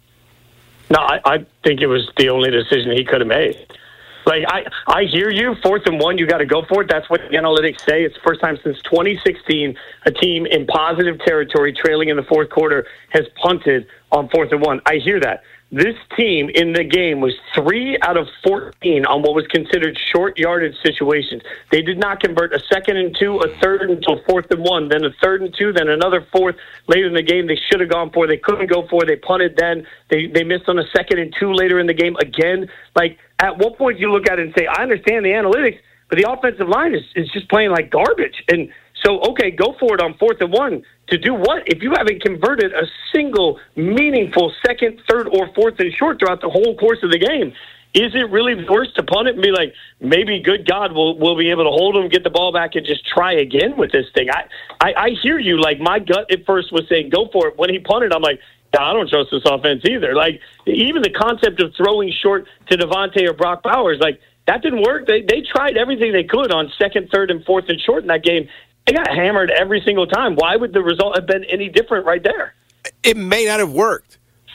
No, I, I think it was the only decision he could have made. Like, I, I hear you. Fourth and one, you got to go for it. That's what the analytics say. It's the first time since twenty sixteen a team in positive territory, trailing in the fourth quarter, has punted on fourth and one. I hear that. This team in the game was three out of fourteen on what was considered short yardage situations. They did not convert a second and two, a third until fourth and one, then a third and two, then another fourth later in the game they should have gone for. They couldn't go for. They punted then. They they missed on a second and two later in the game again. Like, at what point do you look at it and say, I understand the analytics, but the offensive line is, is just playing like garbage. And so, okay, go for it on fourth and one. To do what? If you haven't converted a single meaningful second, third, or fourth and short throughout the whole course of the game, is it really worse to punt it and be like, maybe, good God, we'll, we'll be able to hold them, get the ball back, and just try again with this thing? I, I, I hear you. Like, my gut at first was saying, go for it. When he punted, I'm like, yeah, I don't trust this offense either. Like, even the concept of throwing short to Devontae or Brock Bowers, like, that didn't work. They, they tried everything they could on second, third, and fourth and short in that game. They got hammered every single time. Why would the result have been any different right there? It may not have worked,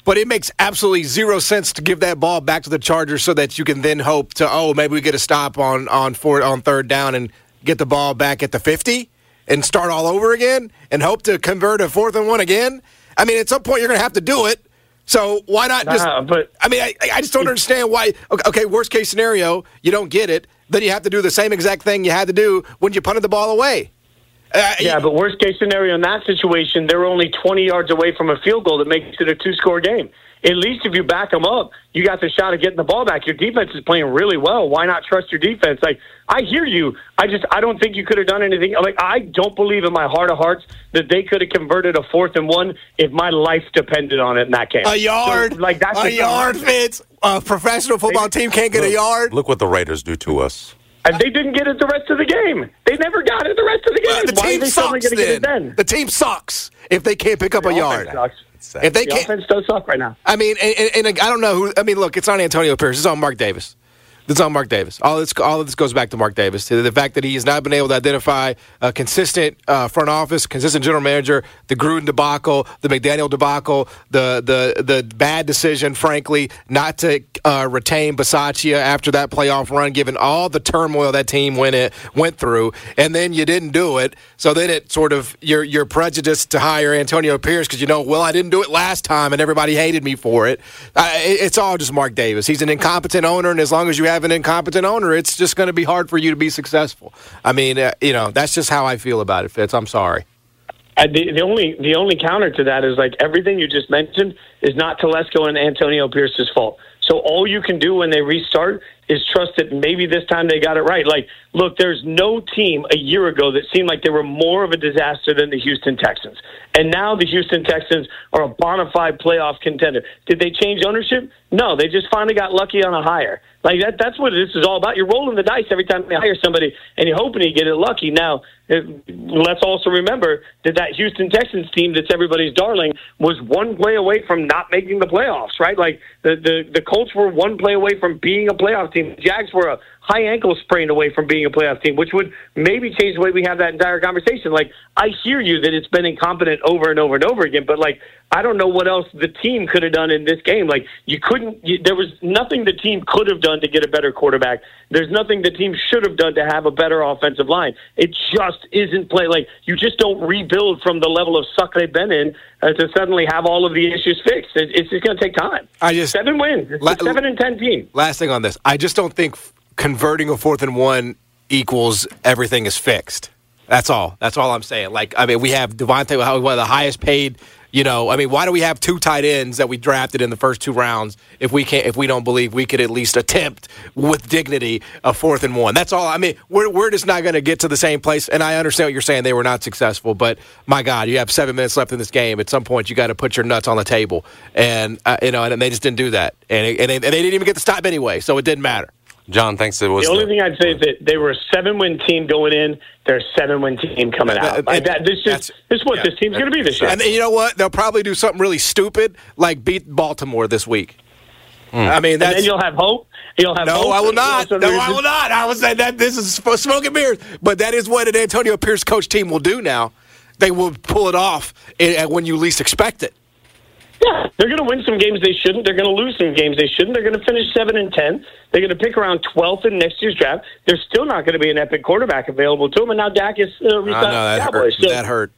But it makes absolutely zero sense to give that ball back to the Chargers so that you can then hope to, oh, maybe we get a stop on on four, on third down and get the ball back at the fifty and start all over again and hope to convert a fourth and one again. I mean, at some point you're going to have to do it. So why not just nah, but I mean, I, I just don't understand why. Okay, worst case scenario, you don't get it. Then you have to do the same exact thing you had to do when you punted the ball away. Uh, yeah, but worst case scenario in that situation, they're only twenty yards away from a field goal that makes it a two-score game. At least if you back them up, you got the shot of getting the ball back. Your defense is playing really well. Why not trust your defense? Like, I hear you. I just I don't think you could have done anything. Like, I don't believe in my heart of hearts that they could have converted a fourth and one if my life depended on it in that game. A yard, so, like that's a yard, Fitz. A professional football team can't get look, a yard. Look what the Raiders do to us. And they didn't get it the rest of the game. They never got it the rest of the game. Well, the Why team are they suddenly sucks. going to get Then. it then? The team sucks if they can't pick up The a yard. Sucks. If they the can't, offense does suck right now. I mean, and, and, and I don't know who. I mean, look, it's on Antonio Pierce. It's on Mark Davis. It's on Mark Davis. All this, all of this goes back to Mark Davis. To the fact that he has not been able to identify a consistent uh, front office, consistent general manager, the Gruden debacle, the McDaniel debacle, the the the bad decision, frankly, not to uh, retain Bisaccia after that playoff run, given all the turmoil that team went it went through, and then you didn't do it. So then it sort of you're you're prejudiced to hire Antonio Pierce because you know, well, I didn't do it last time, and everybody hated me for it. Uh, it it's all just Mark Davis. He's an incompetent owner, and as long as you have have an incompetent owner, it's just going to be hard for you to be successful. I mean, uh, you know, that's just how I feel about it, Fitz. I'm sorry. Uh, the, the only the only counter to that is like everything you just mentioned is not Telesco and Antonio Pierce's fault. So all you can do when they restart is trust that maybe this time they got it right. Like, look, there's no team a year ago that seemed like they were more of a disaster than the Houston Texans. And now the Houston Texans are a bona fide playoff contender. Did they change ownership? No, they just finally got lucky on a hire. Like, that, that's what this is all about. You're rolling the dice every time you hire somebody, and you're hoping you get it lucky. Now, it, let's also remember that that Houston Texans team that's everybody's darling was one play away from not making the playoffs, right? Like, the, the, the Colts were one play away from being a playoff team. The Jags were a high ankle sprain away from being a playoff team, which would maybe change the way we have that entire conversation. Like, I hear you that it's been incompetent over and over and over again, but, like, I don't know what else the team could have done in this game. Like, you couldn't you, – there was nothing the team could have done to get a better quarterback. There's nothing the team should have done to have a better offensive line. It just isn't play. Like, you just don't rebuild from the level of suck they've been in uh, to suddenly have all of the issues fixed. It, it's just going to take time. I just Seven wins. It's la- a seven and ten team. Last thing on this. I just don't think – converting a fourth and one equals everything is fixed. That's all. That's all I'm saying. Like, I mean, we have Devontae, one of the highest paid. You know, I mean, why do we have two tight ends that we drafted in the first two rounds if we can't, if we don't believe we could at least attempt with dignity a fourth and one? That's all. I mean, we're we're just not going to get to the same place. And I understand what you're saying; they were not successful. But my God, you have seven minutes left in this game. At some point, you got to put your nuts on the table, and uh, you know, and they just didn't do that, and it, and, they, and they didn't even get the stop anyway, so it didn't matter. John thinks it was the only the, thing I'd say is that they were a seven-win team going in. They're a seven-win team coming out. Like that, this is this is what yeah, this team's going to be this year. And you know what? They'll probably do something really stupid, like beat Baltimore this week. Mm. I mean, that's, and then you'll have hope. You'll have no, hope. I will not. No, I will not. I will say that this is for smoke and mirrors. But that is what an Antonio Pierce coach team will do now. They will pull it off when you least expect it. Yeah, they're going to win some games they shouldn't. They're going to lose some games they shouldn't. They're going to finish seven and ten. They're going to pick around twelfth in next year's draft. There's still not going to be an epic quarterback available to them, and now Dak is uh, resigned I know, that Cowboys. hurt. So, that hurt.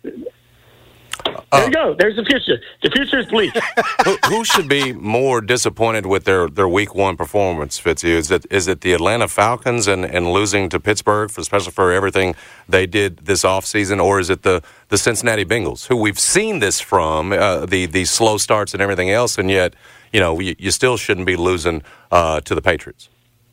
There uh, you go. There's the future. The future is bleak. who, who should be more disappointed with their, their week one performance, Fitzy? Is it is it the Atlanta Falcons and, and losing to Pittsburgh, for, especially for everything they did this offseason, or is it the, the Cincinnati Bengals, who we've seen this from, uh, the, the slow starts and everything else, and yet, you know, you, you still shouldn't be losing uh, to the Patriots?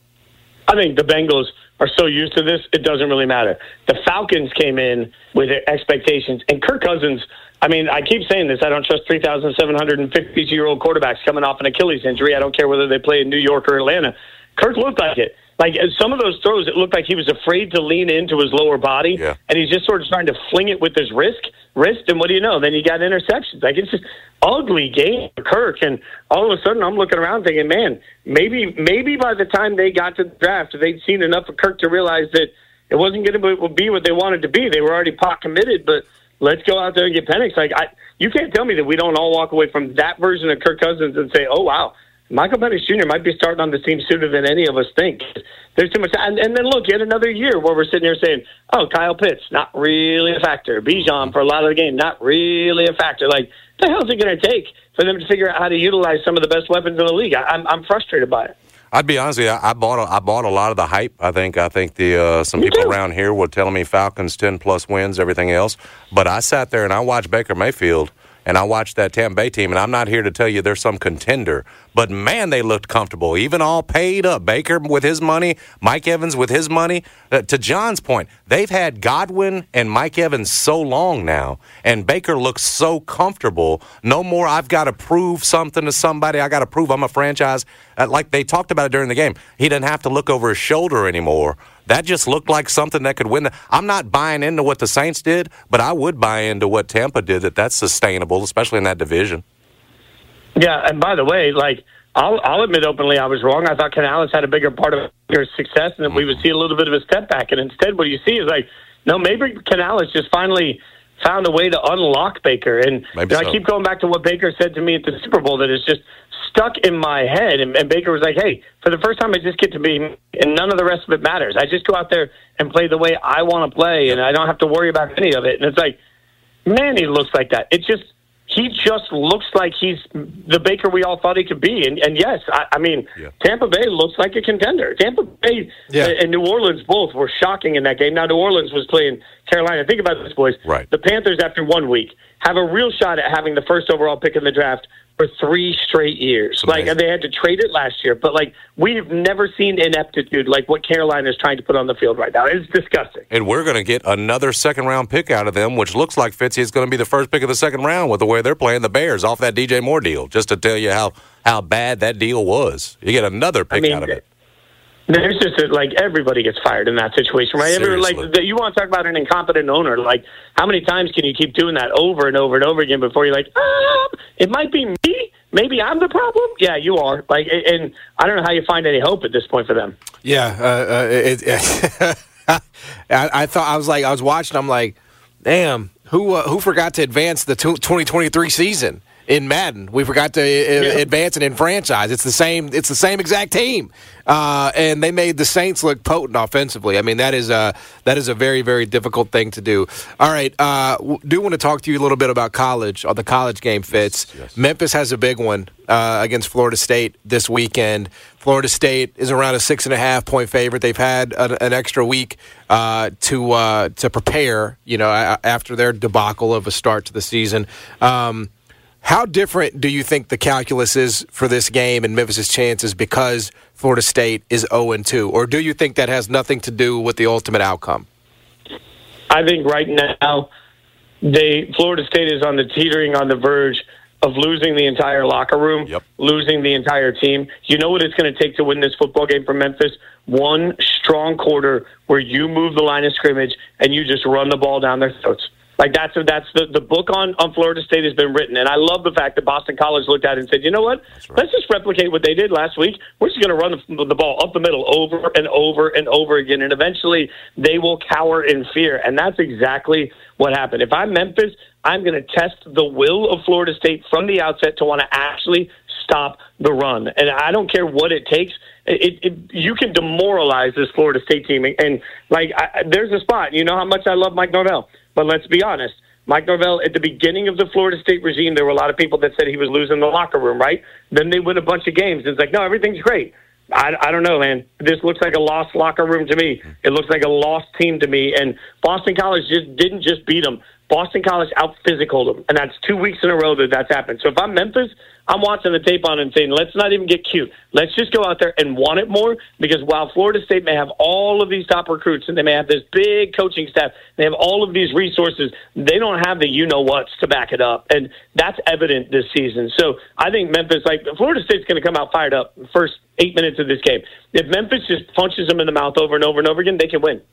I think the Bengals are so used to this, it doesn't really matter. The Falcons came in with their expectations, and Kirk Cousins, I mean, I keep saying this, I don't trust three thousand seven hundred fifty-two-year-old quarterbacks coming off an Achilles injury. I don't care whether they play in New York or Atlanta. Kirk looked like it. Like, some of those throws, it looked like he was afraid to lean into his lower body, yeah. and he's just sort of trying to fling it with his wrist, wrist, and what do you know? Then you got interceptions. Like, it's just ugly game for Kirk, and all of a sudden I'm looking around thinking, man, maybe maybe by the time they got to the draft, they'd seen enough of Kirk to realize that it wasn't going to be what they wanted to be. They were already pot committed, but let's go out there and get Penix. Like, I, you can't tell me that we don't all walk away from that version of Kirk Cousins and say, oh, wow, Michael Penix Junior might be starting on the team sooner than any of us think. There's too much. And, and then, look, yet another year where we're sitting here saying, oh, Kyle Pitts, not really a factor. Bijan, for a lot of the game, not really a factor. Like, what the hell is it going to take for them to figure out how to utilize some of the best weapons in the league? I, I'm, I'm frustrated by it. I'd be honest with you. I bought a, I bought a lot of the hype. I think I think the uh, some Me people too. around here were telling me Falcons ten plus wins, everything else. But I sat there and I watched Baker Mayfield and I watched that Tampa Bay team. And I'm not here to tell you they're some contender, but man, they looked comfortable. Even all paid up. Baker with his money, Mike Evans with his money. Uh, to John's point, they've had Godwin and Mike Evans so long now, and Baker looks so comfortable. No more. I've got to prove something to somebody. I got to prove I'm a franchise. Uh, like they talked about it during the game. He didn't have to look over his shoulder anymore. That just looked like something that could win. The, I'm not buying into what the Saints did, but I would buy into what Tampa did, that that's sustainable, especially in that division. Yeah, and by the way, like, I'll, I'll admit openly I was wrong. I thought Canales had a bigger part of their success and that mm-hmm. we would see a little bit of a step back. And instead what you see is like, no, maybe Canales just finally found a way to unlock Baker. And you know, so. I keep going back to what Baker said to me at the Super Bowl that is just stuck in my head. And, and Baker was like, hey, for the first time I just get to be, and none of the rest of it matters. I just go out there and play the way I want to play, and I don't have to worry about any of it. And it's like, man, he looks like that. It just, he just looks like he's the Baker we all thought he could be. And, and yes, I, I mean, yeah. Tampa Bay looks like a contender. Tampa Bay yeah. and New Orleans both were shocking in that game. Now, New Orleans was playing Carolina. Think about this, boys. Right. The Panthers, after one week, have a real shot at having the first overall pick in the draft for three straight years. Like, they had to trade it last year. But, like, we've never seen ineptitude like what Carolina is trying to put on the field right now. It's disgusting. And we're going to get another second-round pick out of them, which looks like Fitzy is going to be the first pick of the second round with the way they're playing the Bears off that D J Moore deal, just to tell you how, how bad that deal was. You get another pick I mean, out of it. There's just a, like everybody gets fired in that situation, right? Every, like you want to talk about an incompetent owner. Like, how many times can you keep doing that over and over and over again before you're like, ah, it might be me. Maybe I'm the problem. Yeah, you are. Like, and I don't know how you find any hope at this point for them. Yeah, uh, uh, it, it, I, I thought I was like I was watching. I'm like, damn, who uh, who forgot to advance the twenty twenty-three season in Madden? We forgot to uh, yeah. advance it in franchise. It's the same. It's the same exact team, uh, and they made the Saints look potent offensively. I mean, that is a that is a very very difficult thing to do. All right, uh, do want to talk to you a little bit about college, or the college game. Fitz. Yes, yes. Memphis has a big one uh, against Florida State this weekend. Florida State is around a six and a half point favorite. They've had a, an extra week uh, to uh, to prepare. You know, after their debacle of a start to the season. Um, How different do you think the calculus is for this game and Memphis' chances because Florida State is oh and two? Or do you think that has nothing to do with the ultimate outcome? I think right now, they Florida State is on the teetering on the verge of losing the entire locker room, yep. losing the entire team. You know what it's going to take to win this football game for Memphis? One strong quarter where you move the line of scrimmage and you just run the ball down their throats. Like, that's that's the, the book on, on Florida State has been written. And I love the fact that Boston College looked at it and said, you know what? Right. Let's just replicate what they did last week. We're just going to run the, the ball up the middle over and over and over again. And eventually they will cower in fear. And that's exactly what happened. If I'm Memphis, I'm going to test the will of Florida State from the outset to want to actually stop the run. And I don't care what it takes. It, it, you can demoralize this Florida State team. And, like, I, there's a spot. You know how much I love Mike Norvell. But let's be honest. Mike Norvell, at the beginning of the Florida State regime, there were a lot of people that said he was losing the locker room, right? Then they win a bunch of games. It's like, no, everything's great. I, I don't know, man. This looks like a lost locker room to me. It looks like a lost team to me. And Boston College just didn't just beat them. Boston College out-physicaled them. And that's two weeks in a row that that's happened. So if I'm Memphis, I'm watching the tape on and saying, let's not even get cute. Let's just go out there and want it more, because while Florida State may have all of these top recruits and they may have this big coaching staff, they have all of these resources, they don't have the you-know-whats to back it up. And that's evident this season. So I think Memphis, like, Florida State's going to come out fired up the first eight minutes of this game. If Memphis just punches them in the mouth over and over and over again, they can win.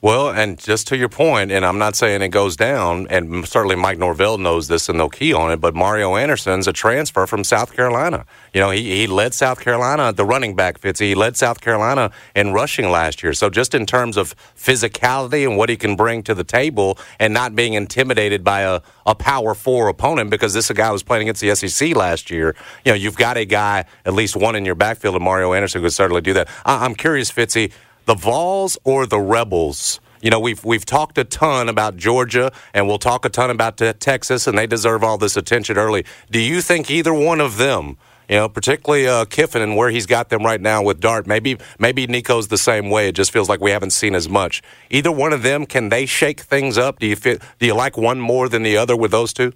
Well, and just to your point, and I'm not saying it goes down, and certainly Mike Norvell knows this and they'll key on it, but Mario Anderson's a transfer from South Carolina. You know, he, he led South Carolina, the running back, Fitzy, he led South Carolina in rushing last year. So just in terms of physicality and what he can bring to the table and not being intimidated by a, a power four opponent, because this is a guy who was playing against the S E C last year, you know, you've got a guy, at least one in your backfield, and Mario Anderson could certainly do that. I, I'm curious, Fitzy, the Vols or the Rebels? You know, we've we've talked a ton about Georgia, and we'll talk a ton about te- Texas, and they deserve all this attention early. Do you think either one of them, you know, particularly uh, Kiffin and where he's got them right now with Dart, maybe maybe Nico's the same way. It just feels like we haven't seen as much. Either one of them, can they shake things up? Do you feel, do you like one more than the other with those two?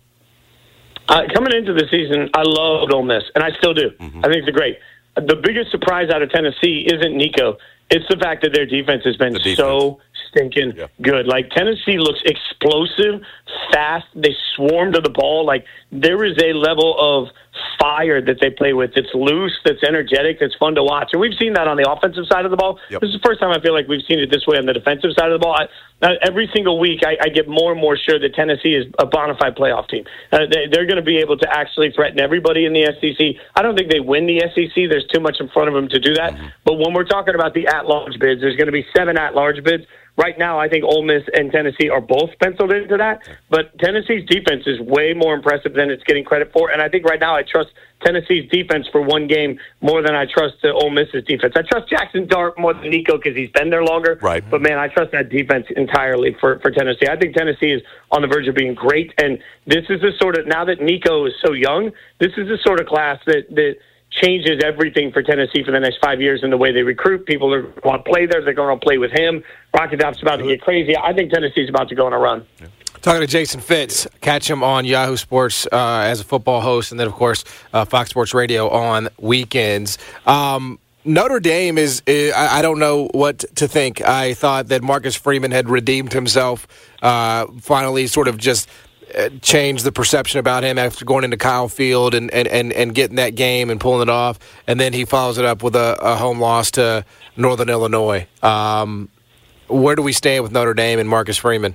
Uh, coming into the season, I loved Ole Miss, and I still do. Mm-hmm. I think they're great. The biggest surprise out of Tennessee isn't Nico. It's the fact that their defense has been so stinking yeah. good. Like, Tennessee looks explosive, fast. They swarm to the ball. Like, there is a level of fire that they play with. It's loose, that's energetic, that's fun to watch. And we've seen that on the offensive side of the ball. Yep. This is the first time I feel like we've seen it this way on the defensive side of the ball. I, uh, every single week, I, I get more and more sure that Tennessee is a bona fide playoff team. Uh, they, they're going to be able to actually threaten everybody in the S E C. I don't think they win the S E C. There's too much in front of them to do that. Mm-hmm. But when we're talking about the at-large bids, there's going to be seven at-large bids. Right now, I think Ole Miss and Tennessee are both penciled into that. But Tennessee's defense is way more impressive than it's getting credit for. And I think right now I trust Tennessee's defense for one game more than I trust the Ole Miss's defense. I trust Jackson Dart more than Nico because he's been there longer. Right. But, man, I trust that defense entirely for, for Tennessee. I think Tennessee is on the verge of being great. And this is the sort of – now that Nico is so young, this is the sort of class that – that changes everything for Tennessee for the next five years in the way they recruit. People are want to play there. They're going to play with him. Rocket Dop's about to get crazy. I think Tennessee's about to go on a run. Yeah. Talking to Jason Fitz. Catch him on Yahoo Sports uh, as a football host, and then, of course, uh, Fox Sports Radio on weekends. Um, Notre Dame is, is – I don't know what to think. I thought that Marcus Freeman had redeemed himself, uh, finally sort of just – change the perception about him after going into Kyle Field and, and, and, and getting that game and pulling it off. And then he follows it up with a, a home loss to Northern Illinois. Um, where do we stand with Notre Dame and Marcus Freeman?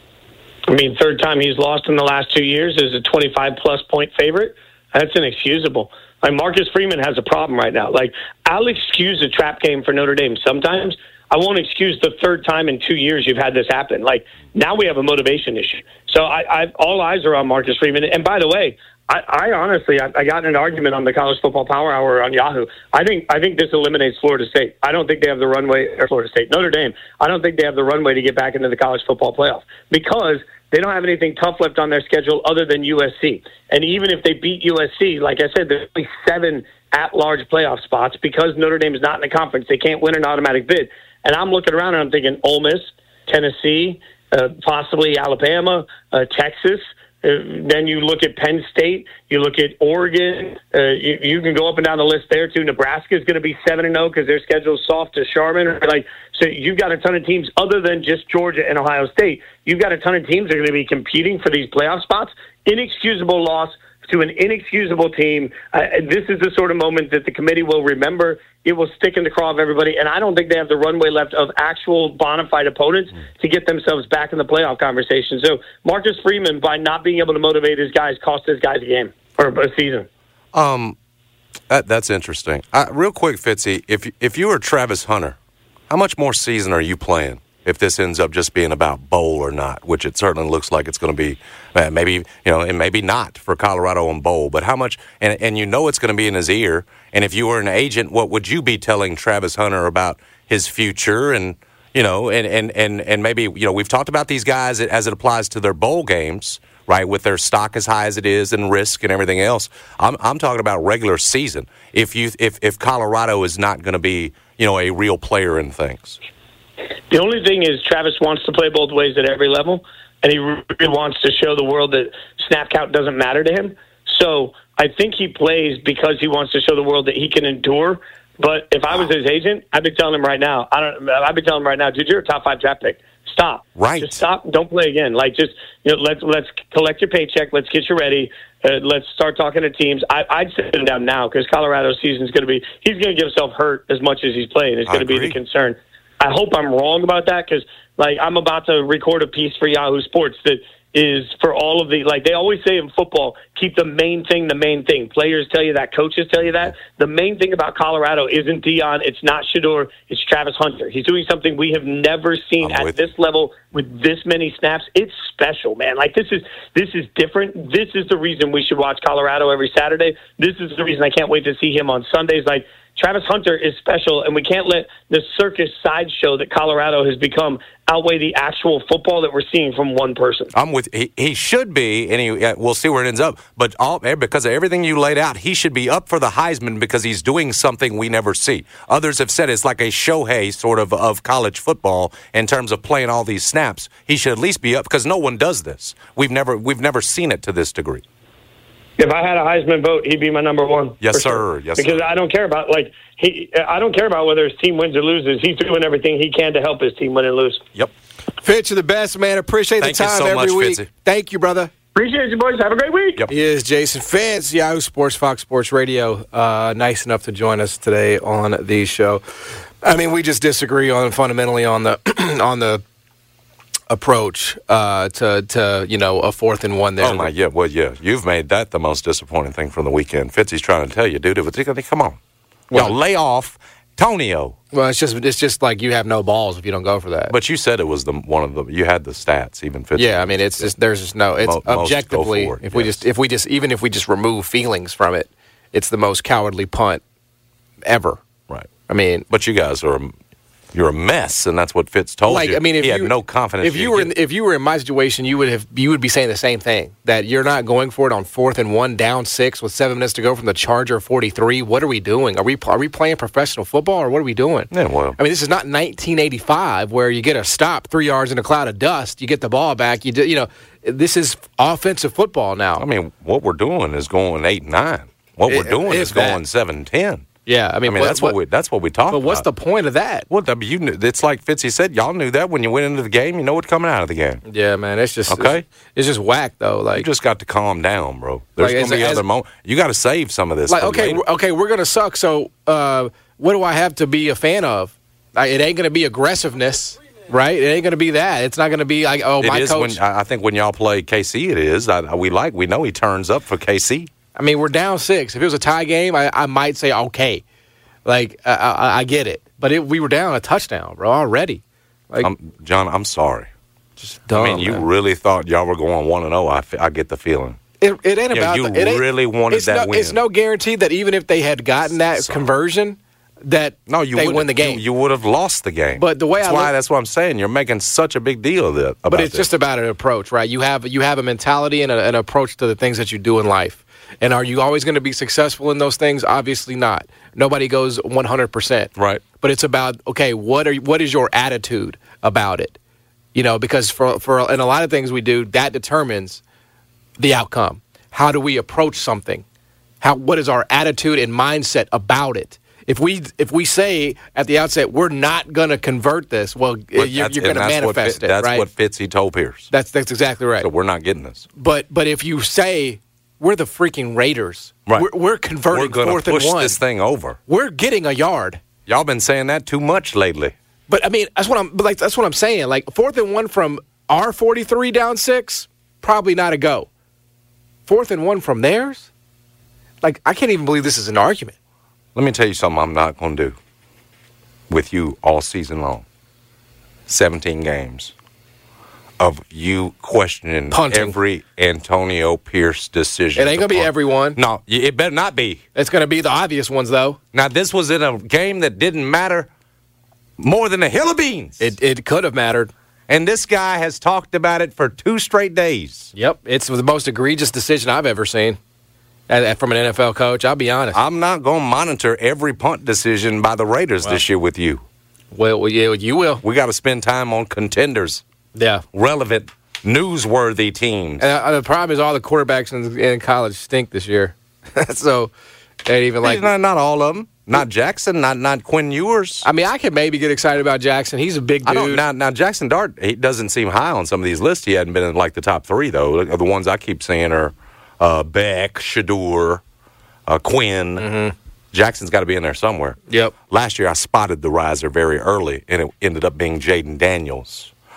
I mean, third time he's lost in the last two years as a twenty-five plus point favorite. That's inexcusable. Like, Marcus Freeman has a problem right now. Like, I'll excuse a trap game for Notre Dame sometimes. I won't excuse the third time in two years you've had this happen. Like, now we have a motivation issue. So I, I all eyes are on Marcus Freeman. And by the way, I, I honestly, I, I got in an argument on the College Football Power Hour on Yahoo. I think I think this eliminates Florida State. I don't think they have the runway, or Florida State, Notre Dame. I don't think they have the runway to get back into the college football playoff because they don't have anything tough left on their schedule other than U S C. And even if they beat U S C, like I said, there's only seven at-large playoff spots because Notre Dame is not in the conference. They can't win an automatic bid. And I'm looking around and I'm thinking Ole Miss, Tennessee, uh, possibly Alabama, uh, Texas. Uh, then you look at Penn State, you look at Oregon. Uh, you, you can go up and down the list there too. Nebraska is going to be seven and zero because their schedule is soft to Charmin. Like, so you've got a ton of teams other than just Georgia and Ohio State. You've got a ton of teams that are going to be competing for these playoff spots. Inexcusable loss to an inexcusable team. Uh, this is the sort of moment that the committee will remember. It will stick in the craw of everybody, and I don't think they have the runway left of actual bona fide opponents to get themselves back in the playoff conversation. So Marcus Freeman, by not being able to motivate his guys, cost his guys a game or a season. Um, that, that's interesting. Uh, real quick, Fitzy, if if you were Travis Hunter, how much more season are you playing if this ends up just being about bowl or not, which it certainly looks like it's going to be, uh, maybe, you know, and maybe not for Colorado and bowl, but how much, and, and you know it's going to be in his ear, and if you were an agent, what would you be telling Travis Hunter about his future and, you know, and, and, and, and maybe, you know, we've talked about these guys as it applies to their bowl games, right, with their stock as high as it is and risk and everything else. I'm I'm talking about regular season. If you if, if Colorado is not going to be, you know, a real player in things. The only thing is Travis wants to play both ways at every level, and he really wants to show the world that snap count doesn't matter to him. So I think he plays because he wants to show the world that he can endure. But if I was his agent, I'd be telling him right now, I don't, I'd be telling him right now, dude, you're a top five draft pick. Stop. Right. Just stop. Don't play again. Like, just, you know, let's let's collect your paycheck. Let's get you ready. Uh, let's start talking to teams. I, I'd sit him down now because Colorado's season's going to be. He's going to get himself hurt as much as he's playing. It's going to be the concern. I hope I'm wrong about that because Like, I'm about to record a piece for Yahoo Sports that is for all of the, like they always say in football, keep the main thing the main thing. Players tell you that, coaches tell you that. The main thing about Colorado isn't Dion, it's not Shedeur, it's Travis Hunter. He's doing something we have never seen I'm at this level with this many snaps. It's special, man. Like, this is this is different. This is the reason we should watch Colorado every Saturday. This is the reason I can't wait to see him on Sundays. Like, Travis Hunter is special, and we can't let the circus sideshow that Colorado has become outweigh the actual football that we're seeing from one person. I'm with he, he should be, and he, uh, we'll see where it ends up. But all, because of everything you laid out, he should be up for the Heisman because he's doing something we never see. Others have said it's like a Shohei sort of of college football in terms of playing all these snaps. He should at least be up because no one does this. We've never we've never seen it to this degree. If I had a Heisman vote, he'd be my number one. Yes, sir. Sure. Yes, because sir. I don't care about like he. I don't care about whether his team wins or loses. He's doing everything he can to help his team win and lose. Yep. Fitz, you're the best, man. Appreciate Thank the you time so every much, week. Fitzy. Thank you, brother. Appreciate you, boys. Have a great week. Yep. He is Jason Fitz, Yahoo Sports, Fox Sports Radio. Uh, nice enough to join us today on the show. I mean, we just disagree on fundamentally on the on the approach uh, to to you know a fourth and one there. Oh my, yeah, well, yeah, you've made that the most disappointing thing from the weekend. Fitzy's trying to tell you, dude. But come on, Well- y'all lay off Tonio. Well, it's just it's just like you have no balls if you don't go for that. But you said it was the one of the you had the stats even Fitzy. Yeah, I mean it's just there's just no it's Mo- most objectively go for it, if we yes. just if we just even if we just remove feelings from it, it's the most cowardly punt ever. Right. I mean, But you guys are a- you're a mess, and that's what Fitz told like you. I mean, if he you had no confidence. if you were in, if you were in my situation, you would have you would be saying the same thing that you're not going for it on fourth and one, down six with seven minutes to go from the Charger forty-three. What are we doing? Are we are we playing professional football or what are we doing? Yeah, well, I mean, this is not nineteen eighty-five where you get a stop three yards in a cloud of dust, you get the ball back. You do, you know, this is offensive football now. I mean, what we're doing is going eight nine. What we're It- doing it's is going bad. seven ten. Yeah, I mean, I mean what- that's what, what- we that's what we talk But about. what's the point of that? Well, I mean, you knew, it's like Fitzy said. Y'all knew that when you went into the game. You know what's coming out of the game. Yeah, man, it's just Okay? It's, it's just whack though. Like You just got to calm down, bro. There's Like, going to as- be as- other moments. You got to save some of this. like for okay, later. we're- okay, we're gonna suck. So uh, what do I have to be a fan of? Like, it ain't gonna be aggressiveness, right? It ain't gonna be that. It's not gonna be like oh It my is coach. when I I think when y'all play K C, it is. I, we like we know he turns up for K C. I mean, we're down six. If it was a tie game, I, I might say okay. Like I, I, I get it, but it, we were down a touchdown, bro, already. Like I'm, John, I'm sorry. just dumb. I mean, you man. really thought y'all were going one and zero. I, fe- I get the feeling. It, it ain't Yeah, about you the, it ain't- really wanted it's that no, win. It's no guarantee that even if they had gotten that Sorry. conversion, that No, you they would win the game. You, you would have lost the game. But the way that's I why look- that's what I'm saying. You're making such a big deal of it. About But it's this. just about an approach, right? You have you have a mentality and a, an approach to the things that you do in life. And are you always going to be successful in those things? Obviously not. Nobody goes one hundred percent. Right. But it's about, okay, what are what is your attitude about it? You know, because for for in a lot of things we do, that determines the outcome. How do we approach something? How what is our attitude and mindset about it? If we if we say at the outset we're not going to convert this, well, But you're, that's- you're going and to that's what manifest Fit- it, That's right? what Fitzy told Pierce. That's that's exactly right. So we're not getting this. But but if you say we're the freaking Raiders, Right. we're, we're converting We're going fourth to push and one. this thing over. We're getting a yard. Y'all been saying that too much lately. But I mean, that's what I'm but like. That's what I'm saying. Like fourth and one from our forty-three down six, probably not a go. Fourth and one from theirs, like I can't even believe this is an argument. Let me tell you something I'm not going to do with you all season long. seventeen games of you questioning Punting. every Antonio Pierce decision. It ain't gonna be Punt. everyone. No, y- it better not be. It's gonna be the obvious ones though. Now, this was in a game that didn't matter more than a hill of beans. It it could have mattered. And this guy has talked about it for two straight days. Yep, it's the most egregious decision I've ever seen uh, from an N F L coach. I'll be honest. I'm not going to monitor every punt decision by the Raiders Well. this year with you. Well, well, yeah, you will. We got to spend time on contenders, Yeah. relevant, newsworthy teams. And uh, the problem is all the quarterbacks in, in college stink this year. so, ain't even like. not, not all of them. Not Jackson, not not Quinn Ewers. I mean, I could maybe get excited about Jackson. He's a big dude. I don't now. Now Jackson Dart, he doesn't seem high on some of these lists. He hadn't been in like the top three though. The ones I keep seeing are uh, Beck, Shedeur, uh, Quinn. Mm-hmm. Jackson's got to be in there somewhere. Yep. Last year I spotted the riser very early, and it ended up being Jaden Daniels.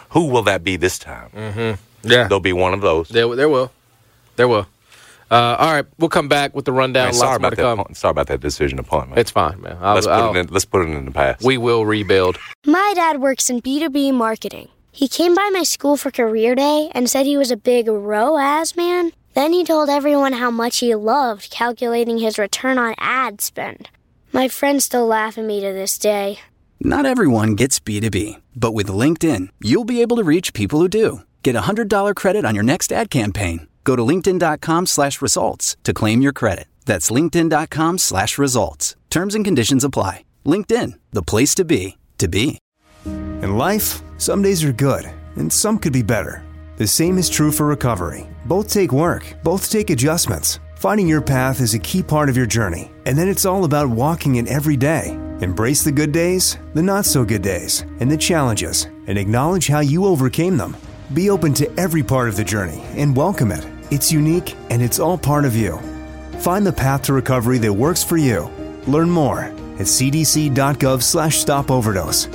Who will that be this time? Mm-hmm. Yeah. There'll be one of those. There, there will. There will. Uh, all right, we'll come back with the rundown. Man, sorry, Lots about to that, come. punt- sorry about that decision to punt, man. It's fine, man. I'll, let's, put I'll, it in, let's put it in the past. We will rebuild. My dad works in B two B marketing. He came by my school for career day and said he was a big R O A S man. Then he told everyone how much he loved calculating his return on ad spend. My friends still laugh at me to this day. Not everyone gets B two B, but with LinkedIn, you'll be able to reach people who do. Get a one hundred dollars credit on your next ad campaign. Go to linkedin.com slash results to claim your credit. That's linkedin.com slash results. Terms and conditions apply. LinkedIn, the place to be, to be. In life, some days are good, and some could be better. The same is true for recovery. Both take work, both take adjustments. Finding your path is a key part of your journey, and then it's all about walking it every day. Embrace the good days, the not-so-good days, and the challenges, and acknowledge how you overcame them. Be open to every part of the journey and welcome it. It's unique, and it's all part of you. Find the path to recovery that works for you. Learn more at cdc.gov slash stop overdose.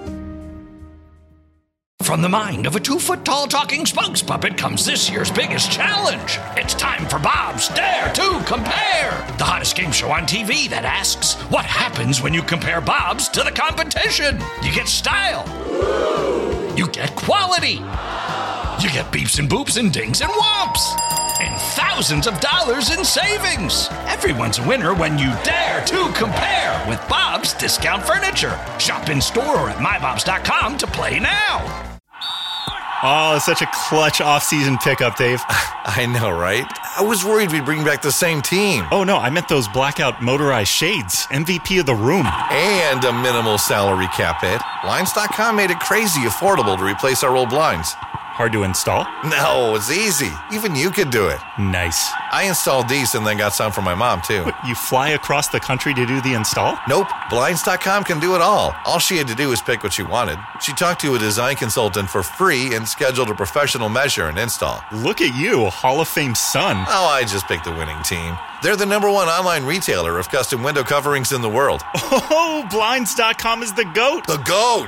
From the mind of a two-foot-tall talking spokes puppet comes this year's biggest challenge. It's time for Bob's Dare to Compare, the hottest game show on T V that asks, what happens when you compare Bob's to the competition? You get style. You get quality. You get beeps and boops and dings and whomps. And thousands of dollars in savings. Everyone's a winner when you dare to compare with Bob's Discount Furniture. Shop in store or at my bobs dot com to play now. Oh, such a clutch off-season pickup, Dave. I know, right? I was worried we'd bring back the same team. Oh, no, I meant those blackout motorized shades. M V P of the room. And a minimal salary cap hit. Blinds dot com made it crazy affordable to replace our old blinds. Hard to install? No, it's easy. Even you could do it. Nice. I installed these and then got some for my mom, too. What, you fly across the country to do the install? Nope. Blinds dot com can do it all. All she had to do was pick what she wanted. She talked to a design consultant for free and scheduled a professional measure and install. Look at you, Hall of Fame son. Oh, I just picked the winning team. They're the number one online retailer of custom window coverings in the world. Oh, Blinds dot com is the GOAT. The GOAT!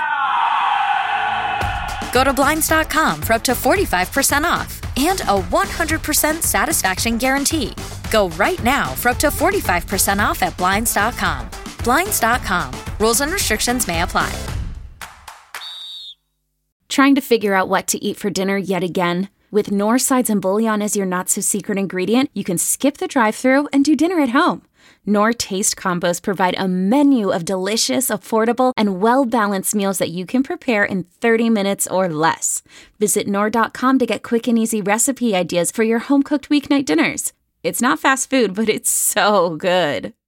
Go to Blinds dot com for up to forty-five percent off and a one hundred percent satisfaction guarantee. Go right now for up to forty-five percent off at Blinds dot com. Blinds dot com. Rules and restrictions may apply. Trying to figure out what to eat for dinner yet again? With Knorr sides and bouillon as your not-so-secret ingredient, you can skip the drive-thru and do dinner at home. Knorr Taste Combos provide a menu of delicious, affordable, and well-balanced meals that you can prepare in thirty minutes or less. Visit Knorr dot com to get quick and easy recipe ideas for your home-cooked weeknight dinners. It's not fast food, but it's so good.